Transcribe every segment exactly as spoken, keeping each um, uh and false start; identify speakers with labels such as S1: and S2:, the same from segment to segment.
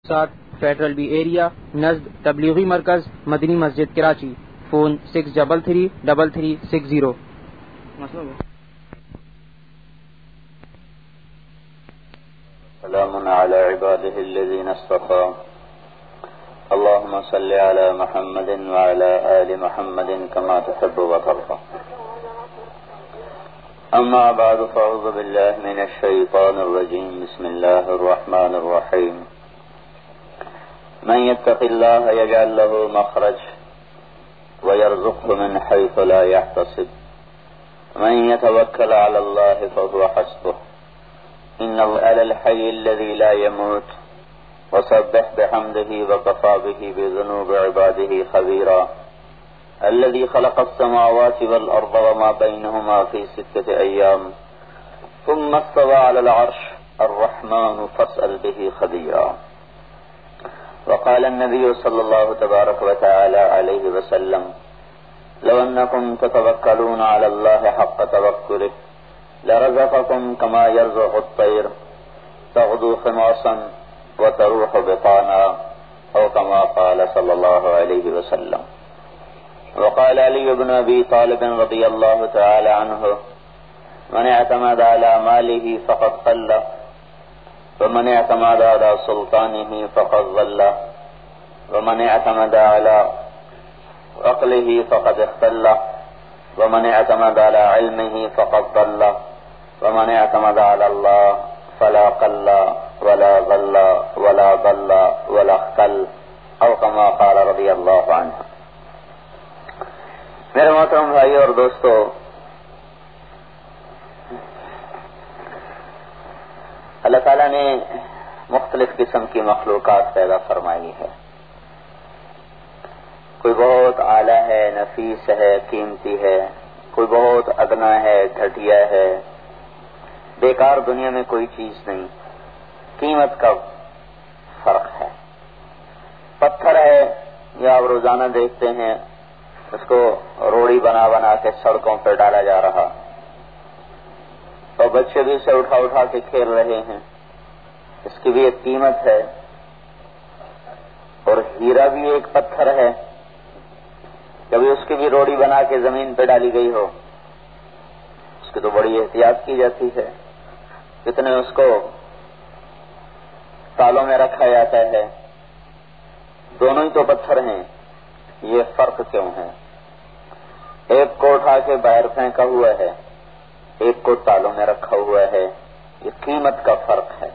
S1: ساتھ federal B area نزد تبلیغی مرکز مدنی مسجد Karachi, phone six double three double three six zero.
S2: سلام على عباده الذين اصطفى اللهم صل على محمد وعلى آل محمد كما تحب وترضى أما بعد فأعوذ بالله من الشيطان الرجيم بسم الله الرحمن الرحيم من يتق الله يجعل له مخرج ويرزقه من حيث لا يحتسب من يتوكل على الله فهو حسبه إن الله على الحي الذي لا يموت وسبح بحمده وكفى به بذنوب عباده خبيرا الذي خلق السماوات والأرض وما بينهما في ستة أيام ثم استوى على العرش الرحمن فاسأل به خبيرا وقال النبي صلى الله تبارك وتعالى عليه وسلم لو أنكم تتوكلون على الله حق توكله لرزقكم كما يرزق الطير تغدو خماصا وتروح بطانا أو كما قال صلى الله عليه وسلم وقال علي بن أبي طالب رضي الله تعالى عنه من اعتمد على ماله فقد قل ومن اعتمد على سلطانه فقد ضل ومن اعتمد على عقله فقد اختل ومن اعتمد على علمه فقد ضل ومن اعتمد على الله فلا قل ولا ضل ولا ضل ولا اختل او كما قال رضی اللہ عنہ۔ میرے محترم بھائیو اور دوستو، اللہ تعالیٰ نے مختلف قسم کی مخلوقات پیدا فرمائی ہے۔ کوئی بہت اعلیٰ ہے، نفیس ہے، قیمتی ہے، کوئی بہت ادنا ہے، گھٹیا ہے، بیکار دنیا میں کوئی چیز نہیں، قیمت کا فرق ہے۔ پتھر ہے، یہ آپ روزانہ دیکھتے ہیں اس کو روڑی بنا بنا کے سڑکوں پہ ڈالا جا رہا، اور بچے بھی اسے اٹھا اٹھا کے کھیل رہے ہیں، اس کی بھی ایک قیمت ہے۔ اور ہیرا بھی ایک پتھر ہے، کبھی اس کی بھی روڑی بنا کے زمین پہ ڈالی گئی ہو، اس کی تو بڑی احتیاط کی جاتی ہے، کتنے اس کو تالوں میں رکھا جاتا ہے۔ دونوں ہی تو پتھر ہیں، یہ فرق کیوں ہے؟ ایک کو اٹھا کے باہر پھینکا ہوا ہے، ایک کو تالوں میں رکھا ہوا ہے، یہ قیمت کا فرق ہے۔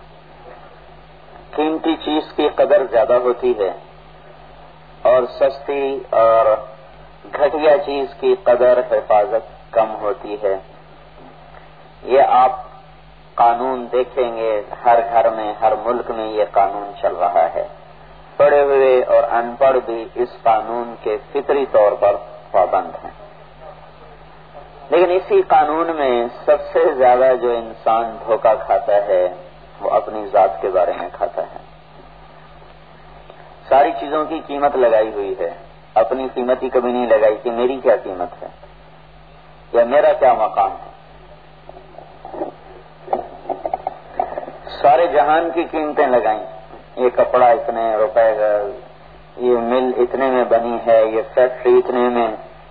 S2: قیمتی چیز کی قدر زیادہ ہوتی ہے اور سستی اور گھٹیا چیز کی قدر حفاظت کم ہوتی ہے۔ یہ آپ قانون دیکھیں گے، ہر گھر میں، ہر ملک میں یہ قانون چل رہا ہے۔ پڑھے ہوئے اور ان پڑھ بھی اس قانون کے فطری طور پر پابند ہیں، لیکن اسی قانون میں سب سے زیادہ جو انسان دھوکہ کھاتا ہے وہ اپنی ذات کے بارے میں کھاتا ہے۔ ساری چیزوں کی قیمت لگائی ہوئی ہے، اپنی قیمت ہی کبھی نہیں لگائی کہ میری کیا قیمت ہے یا میرا کیا مقام ہے۔ سارے جہان کی قیمتیں لگائیں، یہ کپڑا اتنے روپے کا، یہ مل اتنے میں بنی ہے، یہ فیکٹری اتنے میں،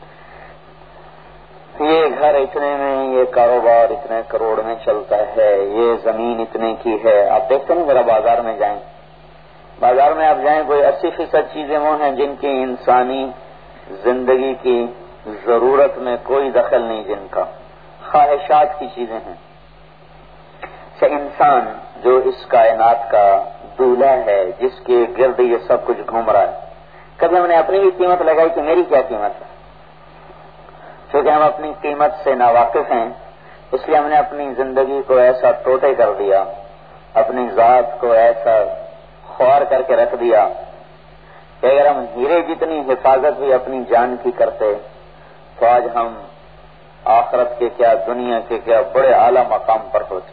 S2: یہ گھر اتنے میں، یہ کاروبار اتنے کروڑ میں چلتا ہے، یہ زمین اتنے کی ہے۔ آپ دیکھتے ہیں ذرا بازار میں جائیں، بازار میں آپ جائیں، کوئی اسی فیصد چیزیں وہ ہیں جن کی انسانی زندگی کی ضرورت میں کوئی دخل نہیں، جن کا خواہشات کی چیزیں ہیں۔ کہ انسان جو اس کائنات کا دولہا ہے، جس کے گرد یہ سب کچھ گھوم رہا ہے، کبھی ہم نے اپنی بھی قیمت لگائی کہ میری کیا قیمت ہے؟ کیونکہ ہم اپنی قیمت سے ناواقف ہیں، اس لیے ہم نے اپنی زندگی کو ایسا ٹوٹے کر دیا، اپنی ذات کو ایسا خوار کر کے رکھ دیا کہ اگر ہم ہیرے جتنی حفاظت بھی اپنی جان کی کرتے تو آج ہم آخرت کے کیا، دنیا کے کیا بڑے اعلیٰ مقام پر ہوتے۔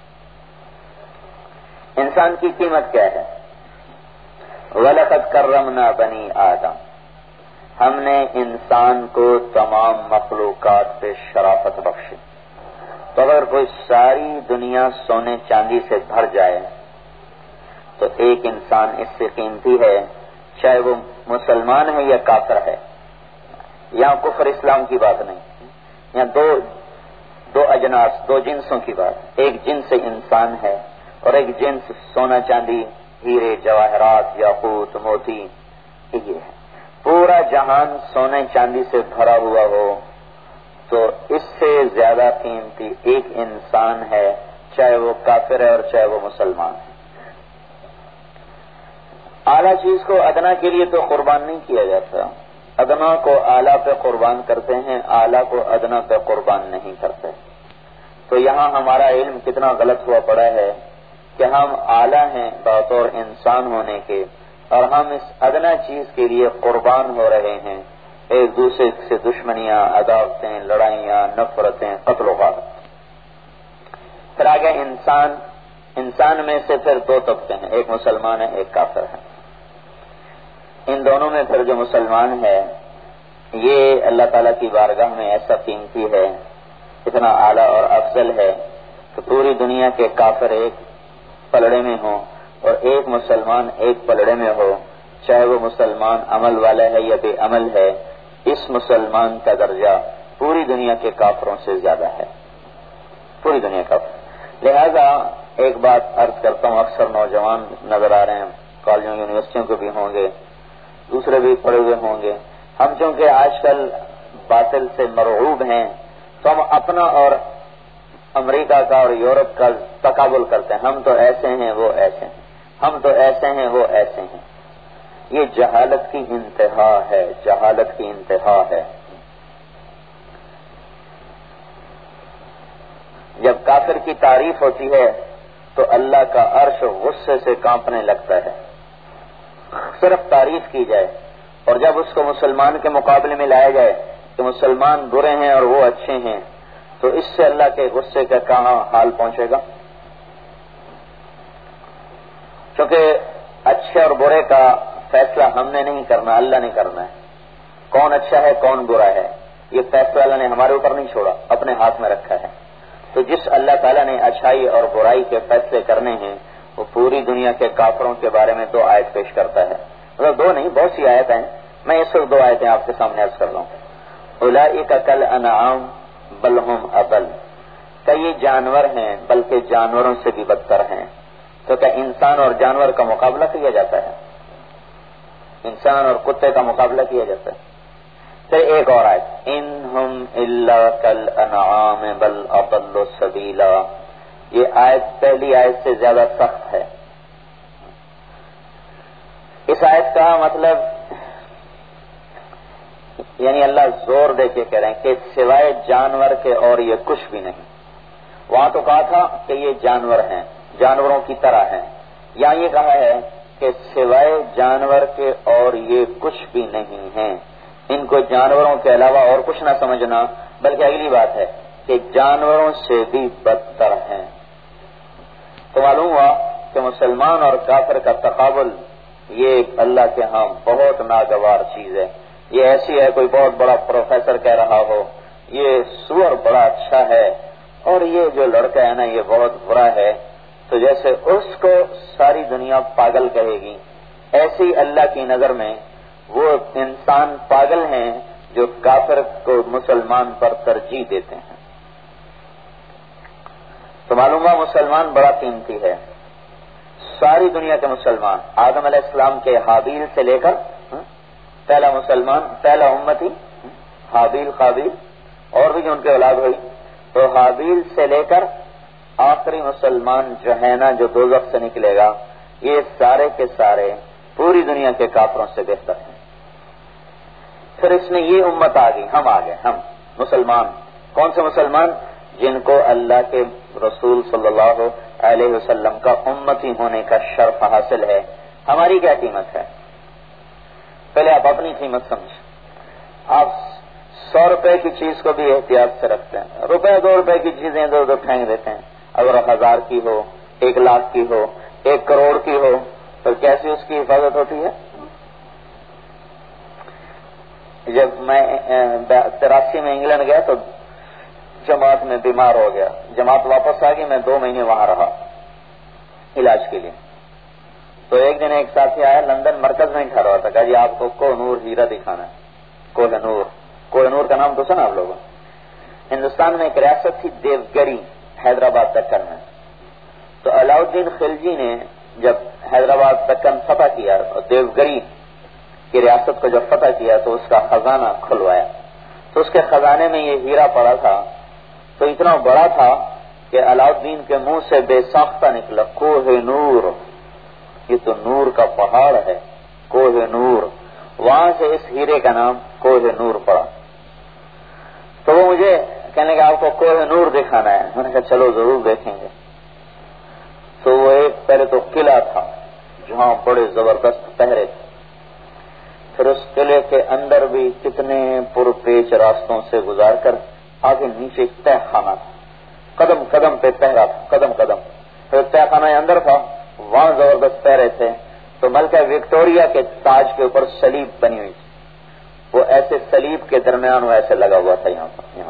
S2: انسان کی قیمت کیا ہے؟ وَلَقَدْ كَرَّمْنَا بَنِي آدم، ہم نے انسان کو تمام مخلوقات پہ شرافت بخشی۔ تو اگر کوئی ساری دنیا سونے چاندی سے بھر جائے تو ایک انسان اس سے قیمتی ہے، چاہے وہ مسلمان ہے یا کافر ہے۔ یہاں کفر اسلام کی بات نہیں، یہاں دو دو اجناس، دو جنسوں کی بات۔ ایک جنس انسان ہے اور ایک جنس سونا چاندی، ہیرے جواہرات، یاقوت، موتی، یہ ہے۔ پورا جہان سونے چاندی سے بھرا ہوا ہو تو اس سے زیادہ قیمتی ایک انسان ہے، چاہے وہ کافر ہے اور چاہے وہ مسلمان ہے۔ اعلیٰ چیز کو ادنا کے لیے تو قربان نہیں کیا جاتا، ادنا کو اعلیٰ پہ قربان کرتے ہیں، اعلیٰ کو ادنا پہ قربان نہیں کرتے۔ تو یہاں ہمارا علم کتنا غلط ہوا پڑا ہے کہ ہم اعلیٰ ہیں بطور انسان ہونے کے، اور ہم اس ادنا چیز کے لیے قربان ہو رہے ہیں، ایک دوسرے سے دشمنیاں، عداوتیں، لڑائیاں، نفرتیں، قتل و غارت۔ پھر آگے انسان، انسان میں سے پھر دو طبقے ہیں، ایک مسلمان ہے ایک کافر ہے۔ ان دونوں میں پھر جو مسلمان ہے یہ اللہ تعالیٰ کی بارگاہ میں ایسا قیمتی ہے، اتنا اعلیٰ اور افضل ہے کہ پوری دنیا کے کافر ایک پلڑے میں ہوں اور ایک مسلمان ایک پلڑے میں ہو، چاہے وہ مسلمان عمل والا ہے یا بے عمل ہے، اس مسلمان کا درجہ پوری دنیا کے کافروں سے زیادہ ہے، پوری دنیا کا۔ لہذا ایک بات عرض کرتا ہوں، اکثر نوجوان نظر آ رہے ہیں، کالجوں یونیورسٹیوں کے بھی ہوں گے، دوسرے بھی پڑھے ہوئے ہوں گے۔ ہم چونکہ آج کل باطل سے مرعوب ہیں تو ہم اپنا اور امریکہ کا اور یورپ کا تقابل کرتے ہیں، ہم تو ایسے ہیں وہ ایسے ہیں، ہم تو ایسے ہیں وہ ایسے ہیں۔ یہ جہالت کی انتہا ہے، جہالت کی انتہا ہے۔ جب کافر کی تعریف ہوتی ہے تو اللہ کا عرش غصے سے کانپنے لگتا ہے، صرف تعریف کی جائے، اور جب اس کو مسلمان کے مقابلے میں لایا جائے کہ مسلمان برے ہیں اور وہ اچھے ہیں، تو اس سے اللہ کے غصے کا کہاں حال پہنچے گا؟ کیونکہ اچھے اور برے کا فیصلہ ہم نے نہیں کرنا، اللہ نے کرنا ہے۔ کون اچھا ہے کون برا ہے یہ فیصلہ اللہ نے ہمارے اوپر نہیں چھوڑا، اپنے ہاتھ میں رکھا ہے۔ تو جس اللہ تعالیٰ نے اچھائی اور برائی کے فیصلے کرنے ہیں وہ پوری دنیا کے کافروں کے بارے میں دو آیت پیش کرتا ہے، مطلب دو نہیں بہت سی آیت ہیں، میں اس وقت دو آیتیں آپ کے سامنے عرض کر رہا ہوں۔ اولئک کالانعام بل ہم اضل، کہ یہ جانور ہیں بلکہ جانوروں سے بھی بدتر ہیں۔ تو کیا انسان اور جانور کا مقابلہ کیا جاتا ہے؟ انسان اور کتے کا مقابلہ کیا جاتا ہے؟ پھر ایک اور آیت، انہم الا کالانعام بل اضل سبیلا، یہ آیت پہلی آیت سے زیادہ سخت ہے۔ اس آیت کا مطلب یعنی اللہ زور دے کے کہہ رہے ہیں کہ سوائے جانور کے اور یہ کچھ بھی نہیں۔ وہاں تو کہا تھا کہ یہ جانور ہیں، جانوروں کی طرح ہیں، یہاں یہ کہا ہے کہ سوائے جانور کے اور یہ کچھ بھی نہیں ہیں۔ ان کو جانوروں کے علاوہ اور کچھ نہ سمجھنا، بلکہ اگلی بات ہے کہ جانوروں سے بھی بدتر ہیں۔ تو معلوم ہوا کہ مسلمان اور کافر کا تقابل یہ اللہ کے ہاں بہت ناگوار چیز ہے۔ یہ ایسی ہے کوئی بہت بڑا پروفیسر کہہ رہا ہو یہ سور بڑا اچھا ہے اور یہ جو لڑکا ہے نا یہ بہت برا ہے، تو جیسے اس کو ساری دنیا پاگل کہے گی، ایسی اللہ کی نظر میں وہ انسان پاگل ہیں جو کافر کو مسلمان پر ترجیح دیتے ہیں۔ تو معلوم ہوا مسلمان بڑا قیمتی ہے۔ ساری دنیا کے مسلمان، آدم علیہ السلام کے حابیل سے لے کر پہلا مسلمان، پہلا امتی حابیل قابیل، اور بھی جو ان کے اولاد ہوئی، تو حابیل سے لے کر آخری مسلمان جو ہے نا جو دوزخ سے نکلے گا، یہ سارے کے سارے پوری دنیا کے کافروں سے بہتر ہیں۔ پھر اس میں یہ امت آ گئی، ہم آ گئے، ہم مسلمان۔ کون سے مسلمان؟ جن کو اللہ کے رسول صلی اللہ علیہ وسلم کا امتی ہونے کا شرف حاصل ہے۔ ہماری کیا قیمت ہے؟ پہلے آپ اپنی قیمت سمجھیں۔ آپ سو روپے کی چیز کو بھی احتیاط سے رکھتے ہیں، روپے دو روپے کی چیزیں ادھر ادھر پھینک دیتے ہیں۔ اگر ہزار کی ہو، ایک لاکھ کی ہو، ایک کروڑ کی ہو، تو کیسی اس کی حفاظت ہوتی ہے؟ جب میں تراسی میں انگلینڈ گیا تو جماعت میں بیمار ہو گیا، جماعت واپس آ گئی، میں دو مہینے وہاں رہا علاج کے لیے۔ تو ایک دن ایک ساتھی آیا لندن مرکز میں ٹھہرا ہوا تھا، کہا جی آپ کو کوہ نور ہیرا دکھانا ہے. کوہ نور، کوہ نور کا نام تو سنا آپ لوگوں. ہندوستان میں ایک ریاست تھی دیوگری، حیدرآباد دکن میں. تو علاؤ الدین خلجی نے جب حیدرآباد دکن فتح کیا اور دیوگری کی ریاست کو جب فتح کیا تو اس کا خزانہ کھلوایا. تو اس کے خزانے میں یہ ہیرا پڑا تھا، تو اتنا بڑا تھا کہ علاؤ الدین کے منہ سے بے ساختہ نکلا کوہ نور. یہ تو نور کا پہاڑ ہے، کوہ نور. وہاں سے اس ہیرے کا نام کوہ نور پڑا. تو وہ مجھے کہنے کہ آپ کو کوہ نور دکھانا ہے. میں نے کہا چلو ضرور دیکھیں گے. تو وہ ایک پہلے تو قلعہ تھا جہاں بڑے زبردست پہرے تھے. پھر اس قلعے کے اندر بھی کتنے پرپیچ راستوں سے گزار کر آگے نیچے تہ خانہ تھا، قدم قدم پہ پہرا تھا، قدم قدم. پھر تہ خانہ اندر تھا، وہاں زبردست پہرے تھے. تو ملکہ وکٹوریا کے تاج کے اوپر صلیب بنی ہوئی تھی، وہ ایسے صلیب کے درمیان وہ ایسے لگا ہوا تھا یہاں پر. یہاں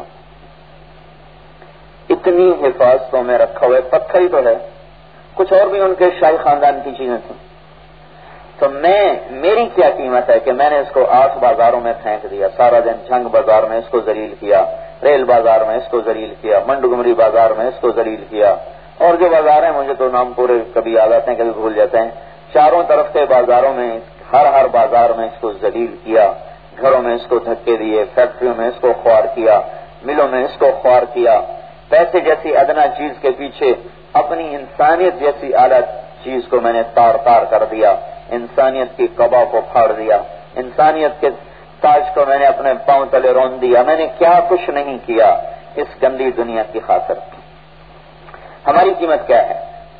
S2: اتنی حفاظتوں میں رکھا ہوا ہے، پتھر ہی تو ہے. کچھ اور بھی ان کے شاہی خاندان کی چیزیں تھیں. تو میں میری کیا قیمت ہے کہ میں نے اس کو آٹھ بازاروں میں پھینک دیا. سارا دن جھنگ بازار میں اس کو ذلیل کیا، ریل بازار میں اس کو ذلیل کیا، منڈگمری بازار میں اس کو ذلیل کیا، اور جو بازار ہیں مجھے تو نام پورے کبھی یاد آتے ہیں کبھی بھول جاتے ہیں. چاروں طرف کے بازاروں میں ہر ہر بازار میں اس کو ذلیل کیا. گھروں میں اس کو دھکے دیے، فیکٹریوں میں اس کو خوار کیا، ملوں میں اس کو خوار کیا. پیسے جیسی ادنا چیز کے پیچھے اپنی انسانیت جیسی اعلیٰ چیز کو میں نے تار تار کر دیا. انسانیت کی قبا کو پھاڑ دیا، انسانیت کے تاج کو میں نے اپنے پاؤں تلے رون دیا. میں نے کیا کچھ نہیں کیا اس گندی دنیا کی خاطر. ہماری قیمت کیا ہے؟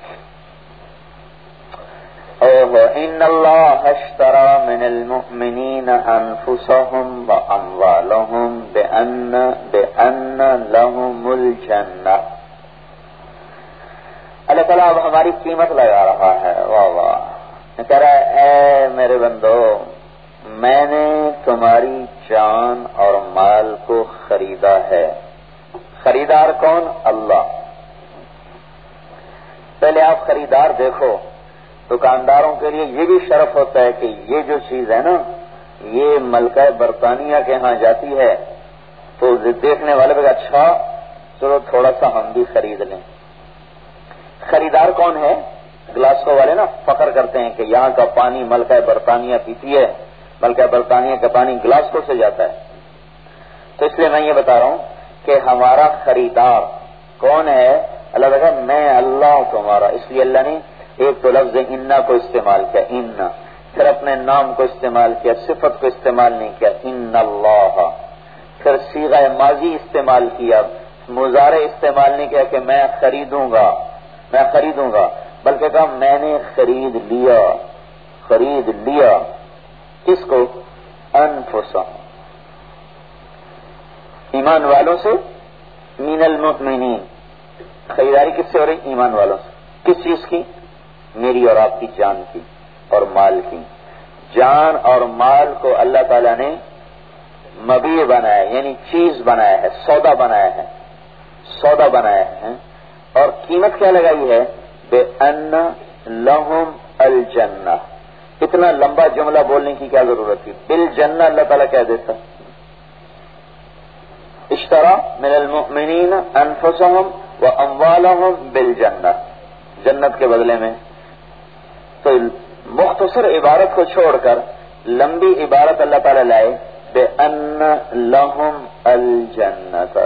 S2: ان اللہ اشترى من المؤمنین انفسهم واموالهم بان بان لهم الجنہ. اللہ تعالیٰ اب ہماری قیمت لگا رہا ہے. واہ واہ. کہہ رہا ہے اے میرے بندو، میں نے تمہاری جان اور مال کو خریدا ہے. خریدار کون؟ اللہ. پہلے آپ خریدار دیکھو. دکانداروں کے لیے یہ بھی شرف ہوتا ہے کہ یہ جو چیز ہے نا یہ ملکہ برطانیہ کے ہاں جاتی ہے تو دیکھنے والے بھی اچھا چلو تھوڑا سا ہم بھی خرید لیں. خریدار کون ہے؟ گلاسکو والے نا فخر کرتے ہیں کہ یہاں کا پانی ملکہ برطانیہ پیتی ہے، ملکہ برطانیہ کا پانی گلاسکو سے جاتا ہے. تو اس لیے میں یہ بتا رہا ہوں کہ ہمارا خریدار کون ہے؟ اللہ تعالیٰ. میں اللہ تمہارا. اس لیے اللہ نے ایک تو لفظ انا کو استعمال کیا، انا، پھر اپنے نام کو استعمال کیا، صفت کو استعمال نہیں کیا، ان اللہ. پھر صیغہ ماضی استعمال کیا، مضارع استعمال نہیں کیا کہ میں خریدوں گا میں خریدوں گا بلکہ کہا میں نے خرید لیا. خرید لیا کس کو؟ انفسهم، ایمان والوں سے. من المؤمنین، خریداری کس سے ہو رہی؟ ایمان والوں سے. کس چیز کی؟ میری اور آپ کی جان کی اور مال کی. جان اور مال کو اللہ تعالیٰ نے مبیع بنایا یعنی چیز بنایا ہے، سودا بنایا ہے، سودا بنایا ہے. اور قیمت کیا لگائی ہے؟ بے ان لہم الجنہ. اتنا لمبا جملہ بولنے کی کیا ضرورت تھی؟ بالجنہ اللہ تعالیٰ کہہ دیتا. اشترى من المؤمنین انفسهم واموالهم بالجنہ، جنت کے بدلے میں. تو مختصر عبارت کو چھوڑ کر لمبی عبارت اللہ تعالیٰ لائے بے ان لہم الجنت.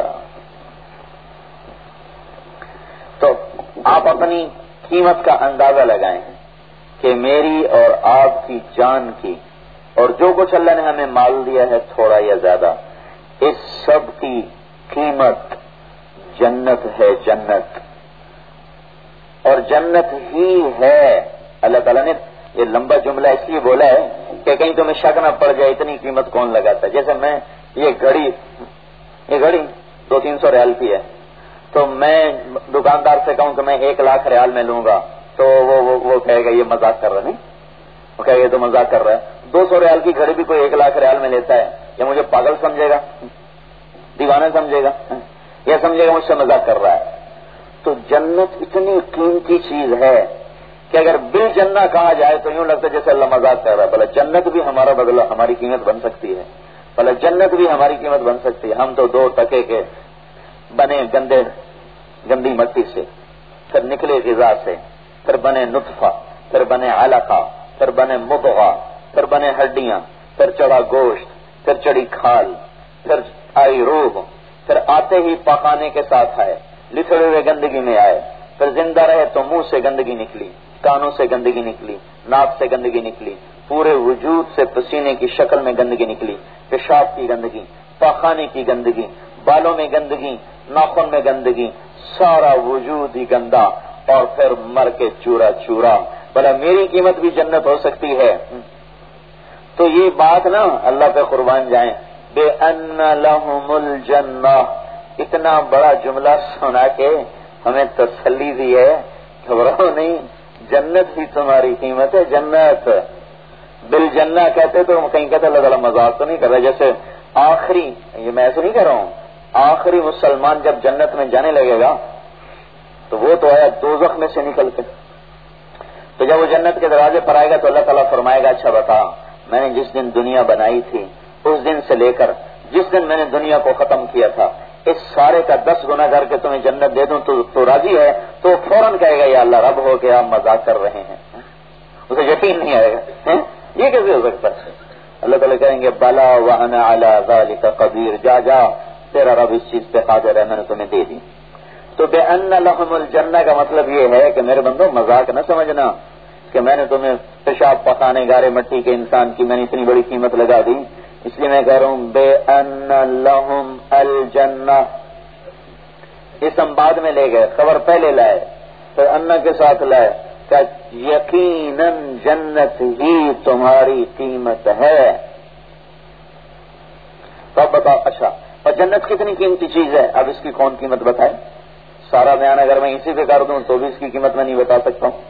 S2: تو آپ اپنی قیمت کا اندازہ لگائیں کہ میری اور آپ کی جان کی اور جو کچھ اللہ نے ہمیں مال دیا ہے تھوڑا یا زیادہ، اس سب کی قیمت جنت ہے. جنت اور جنت ہی ہے. اللہ تعالیٰ نے یہ لمبا جملہ اس لیے بولا ہے کہ کہیں تمہیں شک نہ پڑ جائے اتنی قیمت کون لگاتا ہے. جیسے میں یہ گھڑی یہ گھڑی دو تین سو ریال کی ہے تو میں دکاندار سے کہوں کہ میں ایک لاکھ ریال میں لوں گا تو وہ وہ, وہ کہے گا یہ مذاق کر رہا. نہیں، وہ کہے گا یہ تو مذاق کر رہا ہے. دو سو ریال کی گھڑی بھی کوئی ایک لاکھ ریال میں لیتا ہے، یا مجھے پاگل سمجھے گا، دیوانہ سمجھے گا، یا سمجھے گا مجھ سے مذاق کر رہا ہے. تو جنت اتنی قیمتی چیز ہے کہ اگر بل جنہ کہا جائے تو یوں لگتا ہے جیسے اللہ مذاق کر رہا ہے، بھلا جنت بھی ہمارا بدلہ ہماری قیمت بن سکتی ہے، بھلا جنت بھی ہماری قیمت بن سکتی ہے. ہم تو دو ٹکے کے بنے گندے گندی مٹی سے، پھر نکلے غذا سے، پھر بنے نطفہ، پھر بنے علقہ، پھر بنے مضغہ، پھر بنے ہڈیاں، پھر چڑھا گوشت، پھر چڑھی کھال، پھر آئی روح، پھر آتے ہی پخانے کے ساتھ آئے، لتھڑے ہوئے گندگی میں آئے، پھر زندہ رہے تو منہ سے گندگی نکلی، کانوں سے گندگی نکلی، ناک سے گندگی نکلی، پورے وجود سے پسینے کی شکل میں گندگی نکلی، پیشاب کی گندگی، پخانے کی گندگی، بالوں میں گندگی، ناخن میں گندگی، سارا وجود ہی گندا، اور پھر مر کے چورا چورا. بھلا میری قیمت بھی جنت ہو سکتی ہے؟ تو یہ بات نا اللہ پہ قربان جائیں، بے ان لہم الجنہ، اتنا بڑا جملہ سنا کے ہمیں تسلی دی ہے، گھبراؤ نہیں، جنت بھی تمہاری قیمت ہے. جنت بل جنہ کہتے تو کہیں کہتے اللہ تعالیٰ مذاق تو نہیں کر رہا. جیسے آخری، یہ میں ایسے نہیں کہہ رہا ہوں، آخری مسلمان جب جنت میں جانے لگے گا تو وہ تو آیا دوزخ میں سے نکل کے، تو جب وہ جنت کے دروازے پر آئے گا تو اللہ تعالیٰ فرمائے گا اچھا بتا، میں نے جس دن دنیا بنائی تھی اس دن سے لے کر جس دن میں نے دنیا کو ختم کیا تھا، اس سارے کا دس گنا کر کے تمہیں جنت دے دوں تو, تو راضی ہے؟ تو فوراً کہے گا یا اللہ رب ہو کے آپ مذاق کر رہے ہیں، اسے یقین نہیں آئے گا یہ کیسے ہو سکتا ہے. اللہ تعالیٰ کہیں گے بلا وانا علی ذلک قدیر، جا جا تیرا رب اس چیز پہ قادر ہے، میں نے تمہیں دے دی. تو بے ان لہم الجنہ کا مطلب یہ ہے کہ میرے بندو مذاق نہ سمجھنا کہ میں نے تمہیں پیشاب پخانے گارے مٹی کے انسان کی میں نے اتنی بڑی قیمت لگا دی. اس لیے میں کہہ رہا ہوں بے ان لہم الجنہ، اسم بعد میں لے گئے، خبر پہلے لائے، پھر انا کے ساتھ لائے کہ یقیناً جنت ہی تمہاری قیمت ہے. تو اب بتاؤ اچھا اور جنت کتنی قیمتی چیز ہے؟ اب اس کی کون قیمت بتائے؟ سارا بیان اگر میں اسی پہ کر دوں تو بھی اس کی قیمت میں نہیں بتا سکتا ہوں.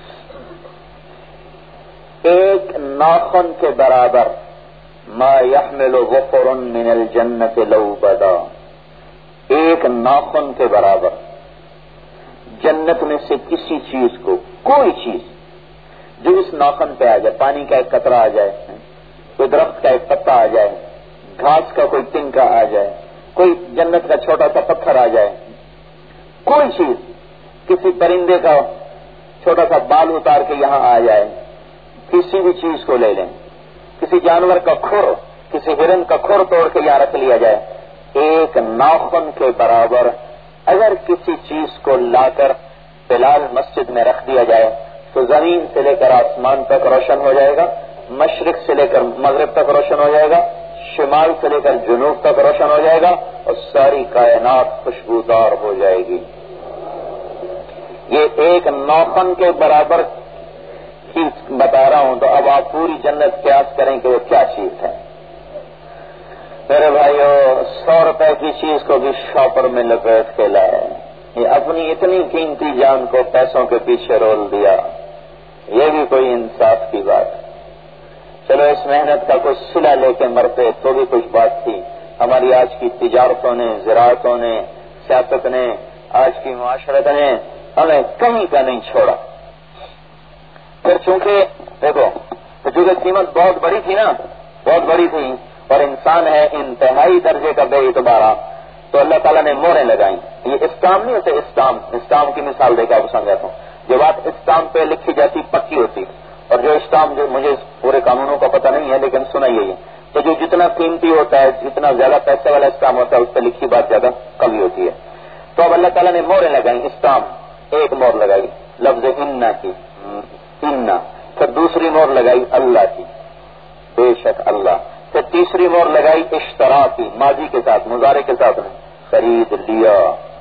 S2: ایک ناخن کے برابر ما يحمل غفر من الجنت لو بدا، ایک ناخن کے برابر جنت میں سے کسی چیز کو، کوئی چیز جو اس ناخن پہ آ جائے، پانی کا ایک قطرہ آ جائے، کوئی درخت کا ایک پتا آ جائے، گھاس کا کوئی تنکا آ جائے، کوئی جنت کا چھوٹا سا پتھر آ جائے، کوئی چیز، کسی پرندے کا چھوٹا سا بال اتار کے یہاں آ جائے، کسی بھی چیز کو لے لیں، کسی جانور کا کھر، کسی ہرن کا کھر توڑ کے یہاں رکھ لیا جائے، ایک ناخن کے برابر اگر کسی چیز کو لا کر فی الحال مسجد میں رکھ دیا جائے تو زمین سے لے کر آسمان تک روشن ہو جائے گا، مشرق سے لے کر مغرب تک روشن ہو جائے گا، شمال سے لے کر جنوب تک روشن ہو جائے گا، اور ساری کائنات خوشبودار ہو جائے گی. یہ ایک ناخن کے برابر ہی بتا رہا ہوں، تو اب آپ پوری جنت قیاس کریں کہ وہ کیا چیز ہے. میرے بھائیو، سو روپے کی چیز کو بھی شاپر میں لپیٹ کے لائے، یہ اپنی اتنی قیمتی جان کو پیسوں کے پیچھے رول دیا، یہ بھی کوئی انصاف کی بات. چلو اس محنت کا کچھ صلہ لے کے مرتے تو بھی کچھ بات تھی. ہماری آج کی تجارتوں نے، زراعتوں نے، سیاست نے، آج کی معاشرت نے ہمیں کہیں کا نہیں چھوڑا. پھر چونکہ دیکھو چونکہ قیمت بہت بڑی تھی نا، بہت بڑی تھی، اور انسان ہے انتہائی درجے کا بے اعتبارہ، تو اللہ تعالیٰ نے موریں لگائیں. یہ اسٹام نہیں ہوتے، اسٹام اسٹام کی مثال دے کے آپ کو سمجھاتا ہوں. جو بات اسٹام پہ لکھی جاتی پکی ہوتی، اور جو اسٹام جو مجھے پورے قانونوں کا پتہ نہیں ہے لیکن سنا یہی ہے، تو جو جتنا قیمتی ہوتا ہے، جتنا زیادہ پیسے والا اسٹام ہوتا ہے، اس پہ لکھی بات زیادہ کبھی ہوتی ہے. تو اب اللہ تعالیٰ نے موریں لگائیں، اسٹام ایک مور لگائی لفظ انا کی، انا، پھر دوسری مور لگائی اللہ کی، بے شک اللہ، پھر تیسری مور لگائی اشترا کی، ماضی کے ساتھ، مضارع کے ساتھ خرید لیا،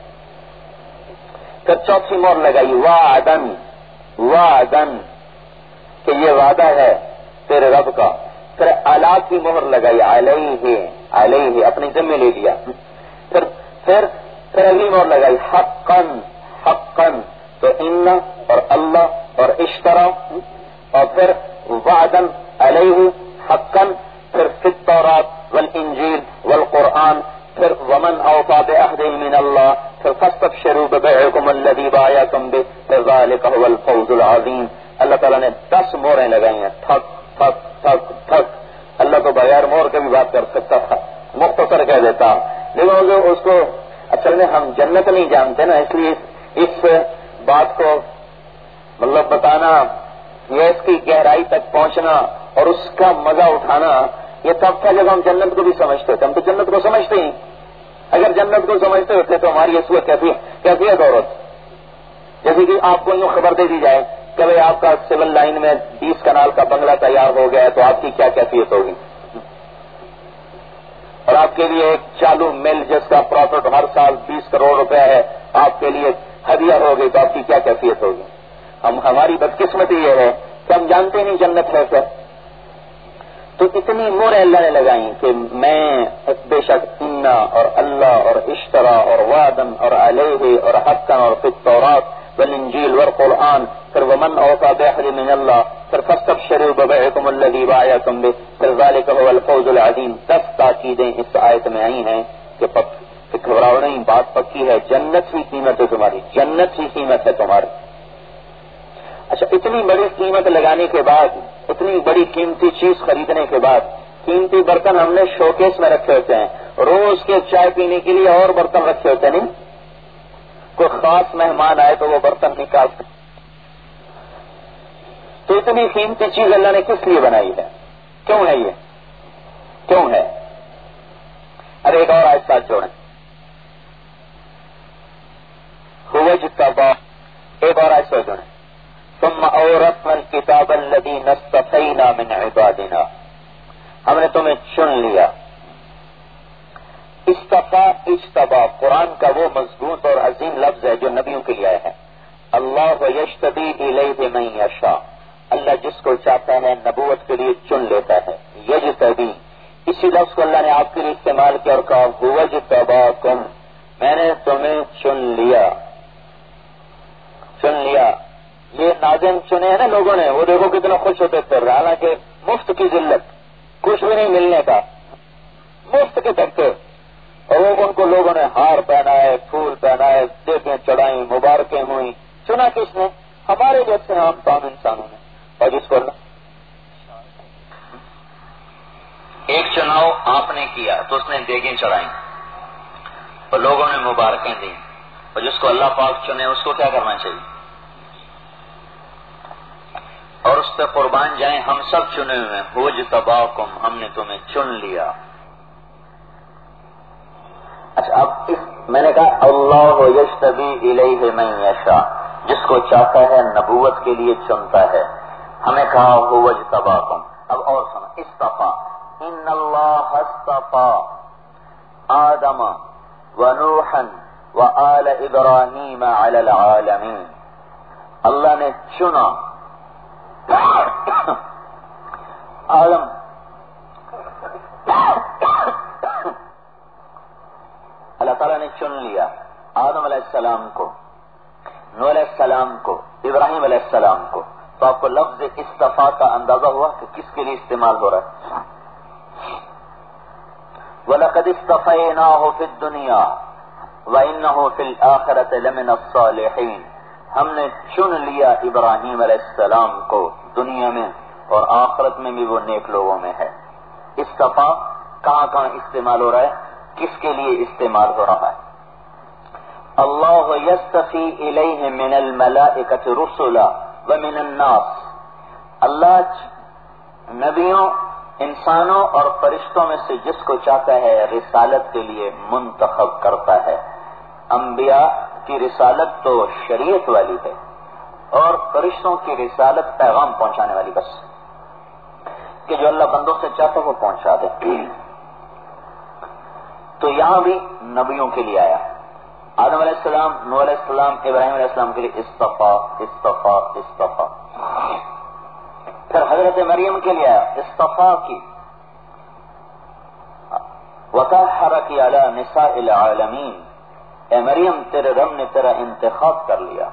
S2: پھر چوتھی مور لگائی وعدن، وعدن کہ یہ وعدہ ہے تیرے رب کا، پھر الا کی مہر لگائی علیہ، علیہ اپنے ذمہ لے لیا، پھر پھر پھر اگلی مہر لگائی حقاً، حقاً تو ان اور اللہ اور اشترا، اور پھر وعدن علیہ حقاً، پھر فی التوراۃ والانجیل والقرآن، پھر ومن اوفى بعهده من اللہ، پھر فاستبشروا ببيعكم الذي بايعتم به ذلك هو الفوز الفوز العظیم. اللہ تعالیٰ نے دس موریں لگائی ہیں، تھک تھک تھک تھک. اللہ تو بغیر مور کے بھی بات کر سکتا تھا، مختصر کہہ دیتا. لیکن اس کو اصل میں ہم جنت نہیں جانتے نا، اس لیے اس بات کو مطلب بتانا یا اس کی گہرائی تک پہنچنا اور اس کا مزہ اٹھانا یہ تب تھا جب ہم جنت کو بھی سمجھتے تھے. ہم تو جنت کو سمجھتے ہی. اگر جنت کو سمجھتے ہوتے تو ہماری اس وقت کیسی کیفیت اور ہوتی. جیسے کہ آپ کو یوں خبر دے دی جائے کہ بھائی آپ کا سول لائن میں بیس کنال کا بنگلہ تیار ہو گیا ہے تو آپ کی کیا کیفیت ہوگی. اور آپ کے لیے ایک چالو مل جس کا پروفٹ ہر سال بیس کروڑ روپے ہے آپ کے لیے ہدیہ ہو گئی تو آپ کی کیا کیفیت ہوگی. ہم ہماری بدقسمتی یہ ہے کہ ہم جانتے نہیں جنت ہے کیا. تو اتنی موریں اللہ نے لگائیں کہ میں بے شک انا اور اللہ اور اشترا اور وعدن اور علیہ اور حقا اور فی التوراۃ والانجیل والقرآن، پھر ومن اوفى بعهد من اللہ، پھر فاستبشروا ببيعكم الذي بايعتم به، پھر ذلك هو الفوز العظیم. دس تاکیدیں اس آیت میں آئی ہیں کہ گھبراؤ نہیں، بات پکی ہے، جنت ہی قیمت ہے تمہاری، جنت ہی قیمت ہے تمہاری. اچھا، اتنی بڑی قیمت لگانے کے بعد، اتنی بڑی قیمتی چیز خریدنے کے بعد، قیمتی برتن ہم نے شوکیس میں رکھے ہوتے ہیں، روز کے چائے پینے کے لیے اور برتن رکھے ہوتے ہیں. نہیں، کوئی خاص مہمان آئے تو وہ برتن نکالتے. تو اتنی قیمتی چیز اللہ نے کس لیے بنائی ہے؟ کیوں ہے یہ؟ کیوں ہے؟ ارے ایک اور آیت ساتھ جوڑیں. ایک اور آیت ساتھ جوڑیں. ثم اورثنا الكتاب الذين اصطفينا من عبادنا، ہم نے تمہیں چن لیا. استفا اجتبا قرآن کا وہ مضبوط اور عظیم لفظ ہے جو نبیوں کے لیے آیا ہے. اللہ یجتبی الیہ من یشاء، اللہ جس کو چاہتا ہے نبوت کے لیے چن لیتا ہے. یجتبی، اسی لفظ کو اللہ نے آپ کے لیے استعمال کیا اور کہا هو اجتباکم، میں نے تمہیں چن لیا. چن لیا، یہ ناظم چنے ہیں نا لوگوں نے، وہ دیکھو کتنا خوش ہوتے تھے. حالانکہ مفت کی ذلت، کچھ بھی نہیں ملنے کا، مفت کے دھکے، اور وہ ان کو لوگوں نے ہار پہنائے، پھول پہنائے، دیکھیں چڑھائی، مبارکیں ہوئی. چنا کس نے؟ ہمارے جیسے عام تام انسانوں نے. اور جس کو ایک چناؤ آپ نے کیا تو اس نے دیگیں چڑھائیں اور لوگوں نے مبارکیں دی. اور جس کو اللہ پاک چنے اس کو کیا کرنا چاہیے؟ اور اس پہ قربان جائیں. ہم سب چنے ہوئے ہیں. هو اجتباکم، ہم نے تمہیں چن لیا. اچھا، اب اس میں نے کہا اللہ یجتبی الیہ من یشاء، جس کو چاہتا ہے نبوت کے لیے چنتا ہے. ہمیں کہا هو اجتباکم. اب اور سنو، استفا، ان اللہ اصطفى آدم ونوحا وآل ابراہیم علی العالمین. اللہ نے چنا آدم اللہ تعالیٰ نے چن لیا آدم علیہ السلام کو، نوح علیہ السلام کو، ابراہیم علیہ السلام کو. تو آپ کو لفظ استفا کا اندازہ ہوا کہ کس کے لیے استعمال ہو رہا ہے. وَلَقَدِ اصْطَفَيْنَاهُ فِي الدُّنْيَا وَإِنَّهُ فِي الْآخِرَةِ لَمِنَ الصَّالِحِينَ. ہم نے چن لیا ابراہیم علیہ السلام کو دنیا میں اور آخرت میں بھی وہ نیک لوگوں میں ہے. استفا کہاں کہاں استعمال ہو رہا ہے، کس کے لیے استعمال ہو رہا ہے؟ اللہ یستفی الیہ من الملائکۃ رسلا ومن الناس. اللہ نبیوں، انسانوں اور فرشتوں میں سے جس کو چاہتا ہے رسالت کے لیے منتخب کرتا ہے. انبیاء کی رسالت تو شریعت والی ہے اور فرشتوں کی رسالت پیغام پہنچانے والی، بس کہ جو اللہ بندوں سے چاہتا ہے وہ پہنچا دے. تو یہاں بھی نبیوں کے لیے آیا. آدم علیہ السلام، نوح علیہ السلام، ابراہیم علیہ السلام کے لیے استفا استفا استفا. پھر حضرت مریم کے لیے آیا استفا کی. وَطَهَّرَكِ عَلَى نِسَاءِ الْعَالَمِينَ، اے مریم تیرے رب نے تیرا انتخاب کر لیا.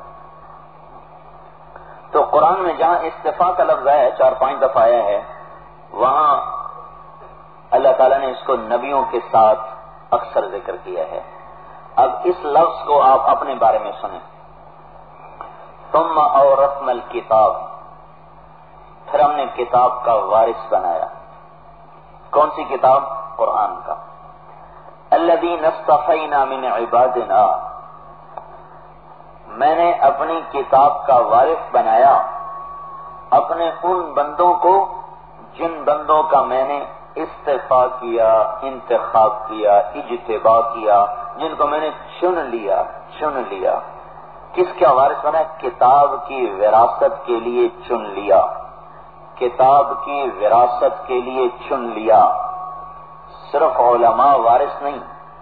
S2: تو قرآن میں جہاں استفا کا لفظ آیا ہے، چار پانچ دفعہ آیا ہے، وہاں اللہ تعالیٰ نے اس کو نبیوں کے ساتھ اکثر ذکر کیا ہے. اب اس لفظ کو آپ اپنے بارے میں سنیں. ثم اورثنا الکتاب، پھر ہم نے کتاب کا وارث بنایا. کون سی کتاب؟ قرآن کا. الذین اصطفینا من عبادنا، میں نے اپنی کتاب کا وارث بنایا اپنے ان بندوں کو جن بندوں کا میں نے استفا کیا، انتخاب کیا، اجتبا کیا، جن کو میں نے چن لیا چن لیا کس کا وارث بنا؟ کتاب کی وراثت کے لیے چن لیا، کتاب کی وراثت کے لیے چن لیا. صرف علماء وارث نہیں،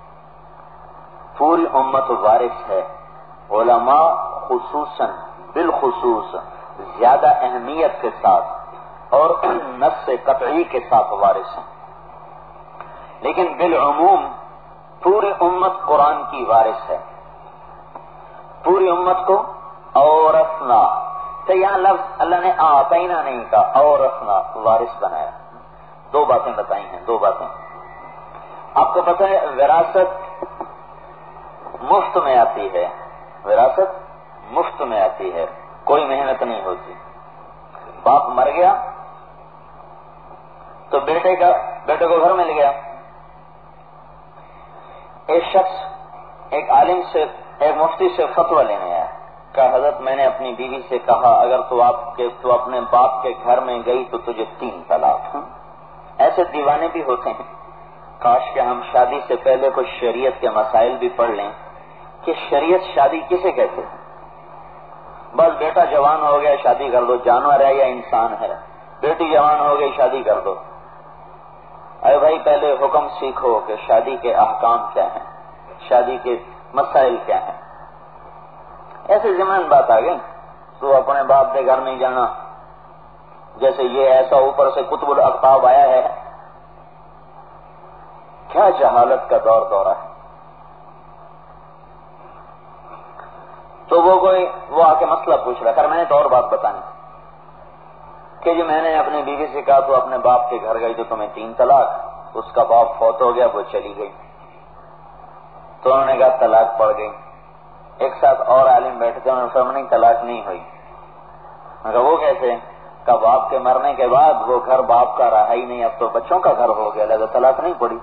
S2: پوری امت وارث ہے. علماء خصوصاً بالخصوص زیادہ اہمیت کے ساتھ اور نص قطعی کے ساتھ وارث ہیں، لیکن بالعموم پوری امت قرآن کی وارث ہے. پوری امت کو اورثنا، تو یہاں لفظ اللہ نے آتینا نہیں کہا، اورثنا وارث بنایا. دو باتیں بتائی ہیں، دو باتیں. آپ کو پتہ ہے وراثت مفت میں آتی ہے، وراثت مفت میں آتی ہے، کوئی محنت نہیں ہوتی. باپ مر گیا تو بیٹے کا بیٹے کو گھر مل گیا. ایک شخص ایک عالم سے ایک مفتی سے فتویٰ لینے آیا، کہا حضرت میں نے اپنی بیوی سے کہا اگر تو آپ کے تو اپنے باپ کے گھر میں گئی تو تجھے تین طلاق. ایسے دیوانے بھی ہوتے ہیں. کاش کہ ہم شادی سے پہلے کچھ شریعت کے مسائل بھی پڑھ لیں کہ شریعت شادی کسے کہتے ہیں. بس بیٹا جوان ہو گیا شادی کر دو، جانور ہے یا انسان ہے. بیٹی جوان ہو گئی شادی کر دو. اے بھائی پہلے حکم سیکھو کہ شادی کے احکام کیا ہیں، شادی کے مسائل کیا ہیں. ایسے زمان بات آ گئی تو اپنے باپ کے گھر نہیں جانا، جیسے یہ ایسا اوپر سے قطب الاقطاب آیا ہے. کیا جہالت کا دور دورہ ہے. تو وہ کوئی وہ آ کے مسئلہ پوچھ رہا، کر میں نے تو اور بات بتانی کہ جی میں نے اپنی بیوی سے کہا تو اپنے باپ کے گھر گئی تو تمہیں تین طلاق. اس کا باپ فوت ہو گیا، وہ چلی گئی تو انہوں نے کہا طلاق پڑ گئی. ایک ساتھ اور عالم بیٹھے تھے، انہوں نے فرمایا نہیں طلاق نہیں ہوئی. میں کہا وہ کیسے؟ کہ باپ کے مرنے کے بعد وہ گھر باپ کا رہا ہی نہیں، اب تو بچوں کا گھر ہو گیا، لگا طلاق نہیں پڑی.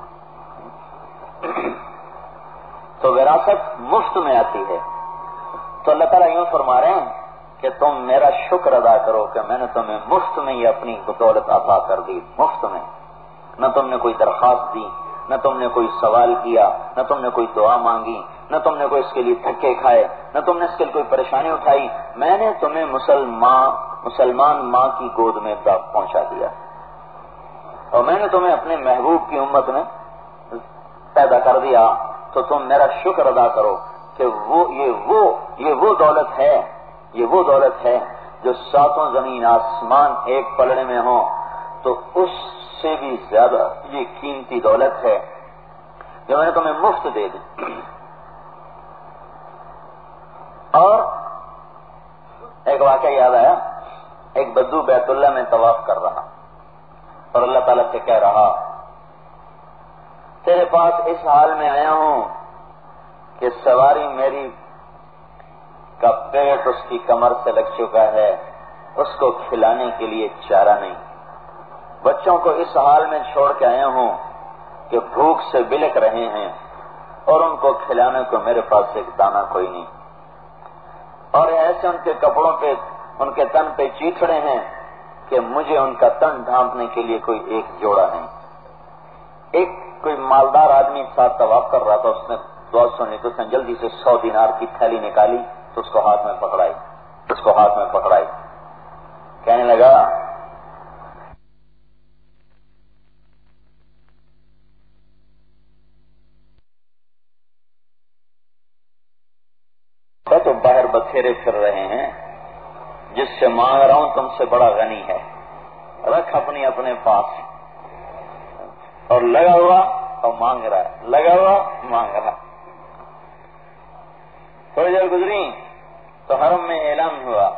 S2: تو وراثت مفت میں آتی ہے. تو اللہ تعالیٰ یوں فرما رہے ہیں کہ تم میرا شکر ادا کرو کہ میں نے تمہیں مفت میں یہ اپنی دولت عطا کر دی. مفت میں، نہ تم نے کوئی درخواست دی، نہ تم نے کوئی سوال کیا، نہ تم نے کوئی دعا مانگی، نہ تم نے کوئی اس کے لیے دھکے کھائے، نہ تم نے اس کے لیے کوئی پریشانی اٹھائی. میں نے تمہیں مسلمان مسلمان ماں کی گود میں پہنچا دیا اور میں نے تمہیں اپنے محبوب کی امت میں پیدا کر دیا. تو تم میرا شکر ادا کرو کہ وہ یہ وہ یہ وہ دولت ہے یہ وہ دولت ہے جو ساتوں زمین آسمان ایک پلڑے میں ہوں تو اس سے بھی زیادہ یہ قیمتی دولت ہے جو میں نے تمہیں مفت دے دی. اور ایک واقعہ یاد آیا، ایک بدو بیت اللہ میں طواف کر رہا اور اللہ تعالیٰ سے کہہ رہا تیرے پاس اس حال میں آیا ہوں کہ سواری میری کا پیٹ اس کی کمر سے لگ چکا ہے، اس کو کھلانے کے لیے چارہ نہیں. بچوں کو اس حال میں چھوڑ کے آیا ہوں کہ بھوک سے بلک رہے ہیں اور ان کو کھلانے کو میرے پاس ایک دانہ کوئی نہیں. اور ایسے ان کے کپڑوں پہ ان کے تن پہ چیتڑے ہیں کہ مجھے ان کا تن ڈھانپنے کے لیے کوئی ایک جوڑا نہیں. ایک کوئی مالدار آدمی ساتھ طواف کر رہا تھا، اس نے دعا سنی تو اس نے جلدی سے سو دینار کی تھیلی نکالی تو اس کو ہاتھ میں پکڑائی اس کو ہاتھ میں پکڑائی کہنے لگا تو باہر بتھیرے پھر رہے ہیں، جس سے مانگ رہا ہوں تم سے بڑا غنی ہے، رکھ اپنی اپنے پاس. اور لگا ہوا اور مانگ رہا ہے، لگا ہوا مانگ رہا. تھوڑی دیر گزری تو حرم میں اعلان ہوا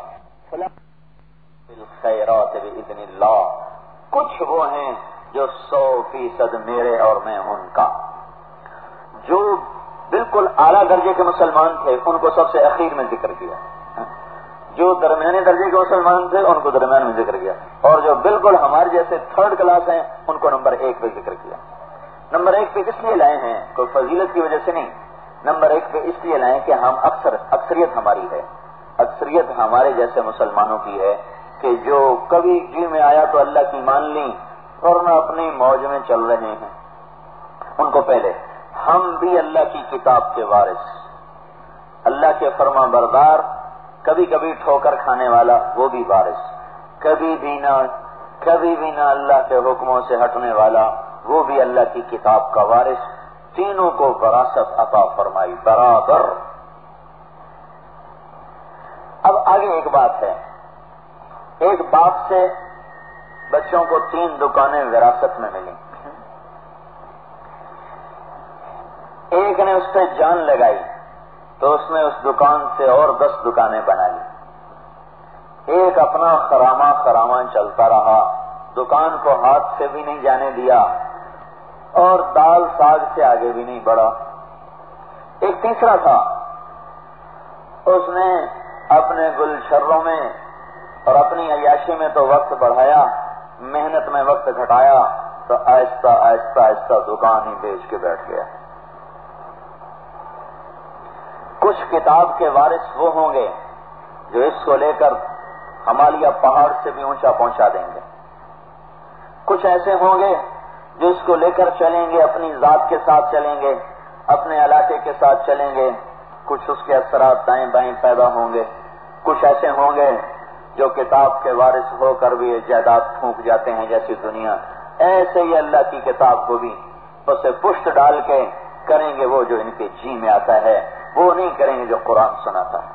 S2: بالخیرات باذن اللہ، کچھ وہ ہیں جو سو فیصد میرے اور میں ان کا. جو بالکل اعلیٰ درجے کے مسلمان تھے ان کو سب سے اخیر میں ذکر کیا، جو درمیانے درجے کے مسلمان تھے ان کو درمیان میں ذکر کیا، اور جو بالکل ہمارے جیسے تھرڈ کلاس ہیں ان کو نمبر ایک پہ ذکر کیا۔ نمبر ایک پہ اس لیے لائے ہیں، کوئی فضیلت کی وجہ سے نہیں، نمبر ایک پہ اس لیے لائے کہ ہم اکثر اکثریت ہماری ہے، اکثریت ہمارے جیسے مسلمانوں کی ہے کہ جو کبھی جی میں آیا تو اللہ کی مان لی اور نہ اپنی موج میں چل رہے ہیں۔ ان کو پہلے ہم بھی اللہ کی کتاب کے وارث، اللہ کے فرما بردار، کبھی کبھی ٹھوکر کھانے والا وہ بھی وارث، کبھی بھی نہ کبھی بھی نہ اللہ کے حکموں سے ہٹنے والا وہ بھی اللہ کی کتاب کا وارث، تینوں کو وراثت عطا فرمائی برابر۔ اب آگے ایک بات ہے، ایک باپ سے بچوں کو تین دکانیں وراثت میں ملی، ایک نے اس پہ جان لگائی تو اس نے اس دکان سے اور دس دکانیں بنا لی، ایک اپنا خرامہ خرامہ چلتا رہا، دکان کو ہاتھ سے بھی نہیں جانے دیا اور دال ساگ سے آگے بھی نہیں بڑھا۔ ایک تیسرا تھا، اس نے اپنے گلشروں میں اور اپنی عیاشی میں تو وقت بڑھایا، محنت میں وقت گھٹایا، تو آہستہ آہستہ آہستہ دکان ہی بیچ کے بیٹھ گیا۔ کچھ کتاب کے وارث وہ ہوں گے جو اس کو لے کر ہمالیہ پہاڑ سے بھی اونچا پہنچا دیں گے، کچھ ایسے ہوں گے جو اس کو لے کر چلیں گے، اپنی ذات کے ساتھ چلیں گے، اپنے علاقے کے ساتھ چلیں گے، کچھ اس کے اثرات دائیں بائیں پیدا ہوں گے، کچھ ایسے ہوں گے جو کتاب کے وارث ہو کر بھی جائیداد پھونک جاتے ہیں جیسی دنیا۔ ایسے ہی اللہ کی کتاب کو بھی اسے پشت ڈال کے کریں گے وہ جو ان کے جی میں آتا ہے، وہ نہیں کریں گے جو قرآن سناتا ہے۔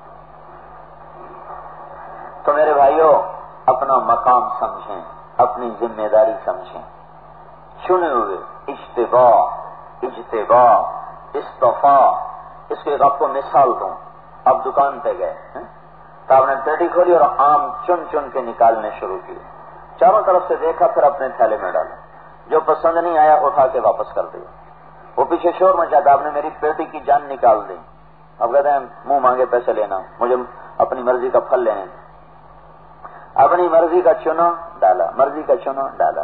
S2: تو میرے بھائیوں، اپنا مقام سمجھیں، اپنی ذمہ داری سمجھیں، چنے ہوئے اجتباع اجتباع استفاع۔ اس کی ایک آپ کو مثال دوں، آپ دکان پہ گئے تو آپ نے پیٹی کھولی اور آم چن چن کے نکالنے شروع کیے، چاروں طرف سے دیکھا، پھر اپنے تھیلے میں ڈالا، جو پسند نہیں آیا اٹھا کے واپس کر دیا۔ وہ پیچھے شور مچاتا، آپ نے میری پیٹی کی جان نکال دی۔ اب کہتے ہیں منہ مانگے پیسے لینا، مجھے اپنی مرضی کا پھل لینے، اپنی مرضی کا چنا ڈالا، مرضی کا چنا ڈالا۔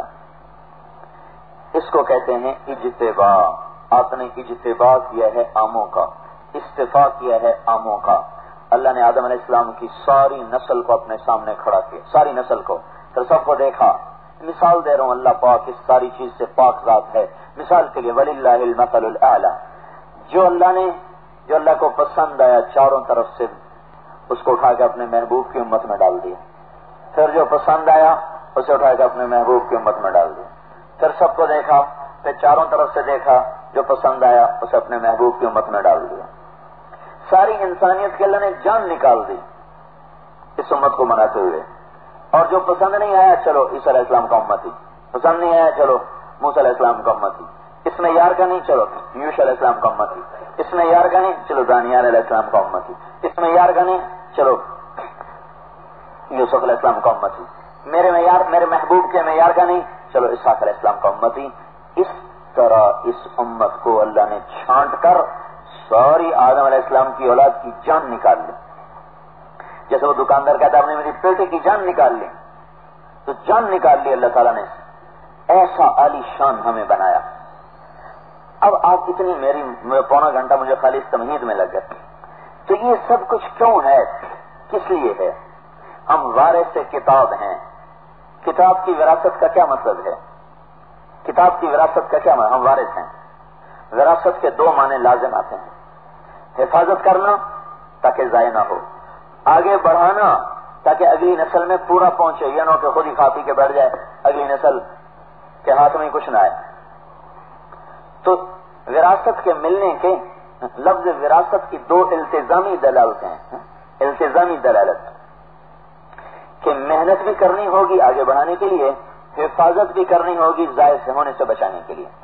S2: اس کو کہتے ہیں اجتباع۔ آپ نے اجتباع کیا ہے آموں کا، استفاع کیا ہے آموں کا۔ اللہ نے آدم علیہ السلام کی ساری نسل کو اپنے سامنے کھڑا کیا، ساری نسل کو، پھر سب کو دیکھا۔ مثال دے رہا ہوں، اللہ پاک اس ساری چیز سے پاک ذات ہے۔ مثال کے لیے وَلِلَّهِ الْمَثَلُ الْأَعْلَى، جو اللہ نے جو اللہ کو پسند آیا چاروں طرف سے اس کو اٹھا کے اپنے محبوب کی امت میں ڈال دیا، پھر جو پسند آیا اسے اٹھا کے اپنے محبوب کی امت میں ڈال دیا، پھر سب کو دیکھا، پھر چاروں طرف سے دیکھا، جو پسند آیا اسے اپنے محبوب کی امت میں ڈال دیا۔ ساری انسانیت کے اللہ نے جان نکال دی اس امت کو مناتے ہوئے، اور جو پسند نہیں آیا چلو عیسیٰ علیہ السلام کا امتی، پسند نہیں آیا چلو موسیٰ علیہ السلام کا امتی، اس میں یار کا نہیں چلو یوشع علیہ السلام کا امتی، اس میں یار کا نہیں چلو دانیال علیہ السلام کا امتی، اس میں یار کا نہیں چلو یوسف علیہ السلام کا امتی، میرے معیار میرے محبوب کے معیار کا نہیں چلو اسحاق علیہ السلام کا امتی۔ اس طرح اس امت کو اللہ نے چھانٹ کر ساری آدم علیہ السلام کی اولاد کی جان نکال لی۔ جیسے وہ دکاندار کہتا ہے آپ نے میری پیٹے کی جان نکال لی، تو جان نکال لی اللہ تعالیٰ نے، ایسا عالی شان ہمیں بنایا۔ اب آپ اتنی میری پونا گھنٹہ مجھے خالی اس تمہید میں لگ گئے، تو یہ سب کچھ کیوں ہے، کس لیے ہے؟ ہم وارث کتاب ہیں۔ کتاب کی وراثت کا کیا مطلب ہے؟ کتاب کی وراثت کا کیا مطلب؟ ہم وارث ہیں۔ وراثت کے دو معنی لازم آتے ہیں، حفاظت کرنا تاکہ ضائع نہ ہو، آگے بڑھانا تاکہ اگلی نسل میں پورا پہنچے، یہ نہ ہو کہ خود ہی کھا پی کے بیٹھ جائے، اگلی نسل کے ہاتھ میں کچھ نہ آئے۔ تو وراثت کے ملنے کے لفظ وراثت کی دو التزامی دلالتیں ہیں، التزامی دلالت کہ محنت بھی کرنی ہوگی آگے بڑھانے کے لیے، حفاظت بھی کرنی ہوگی ضائع سے ہونے سے بچانے کے لیے۔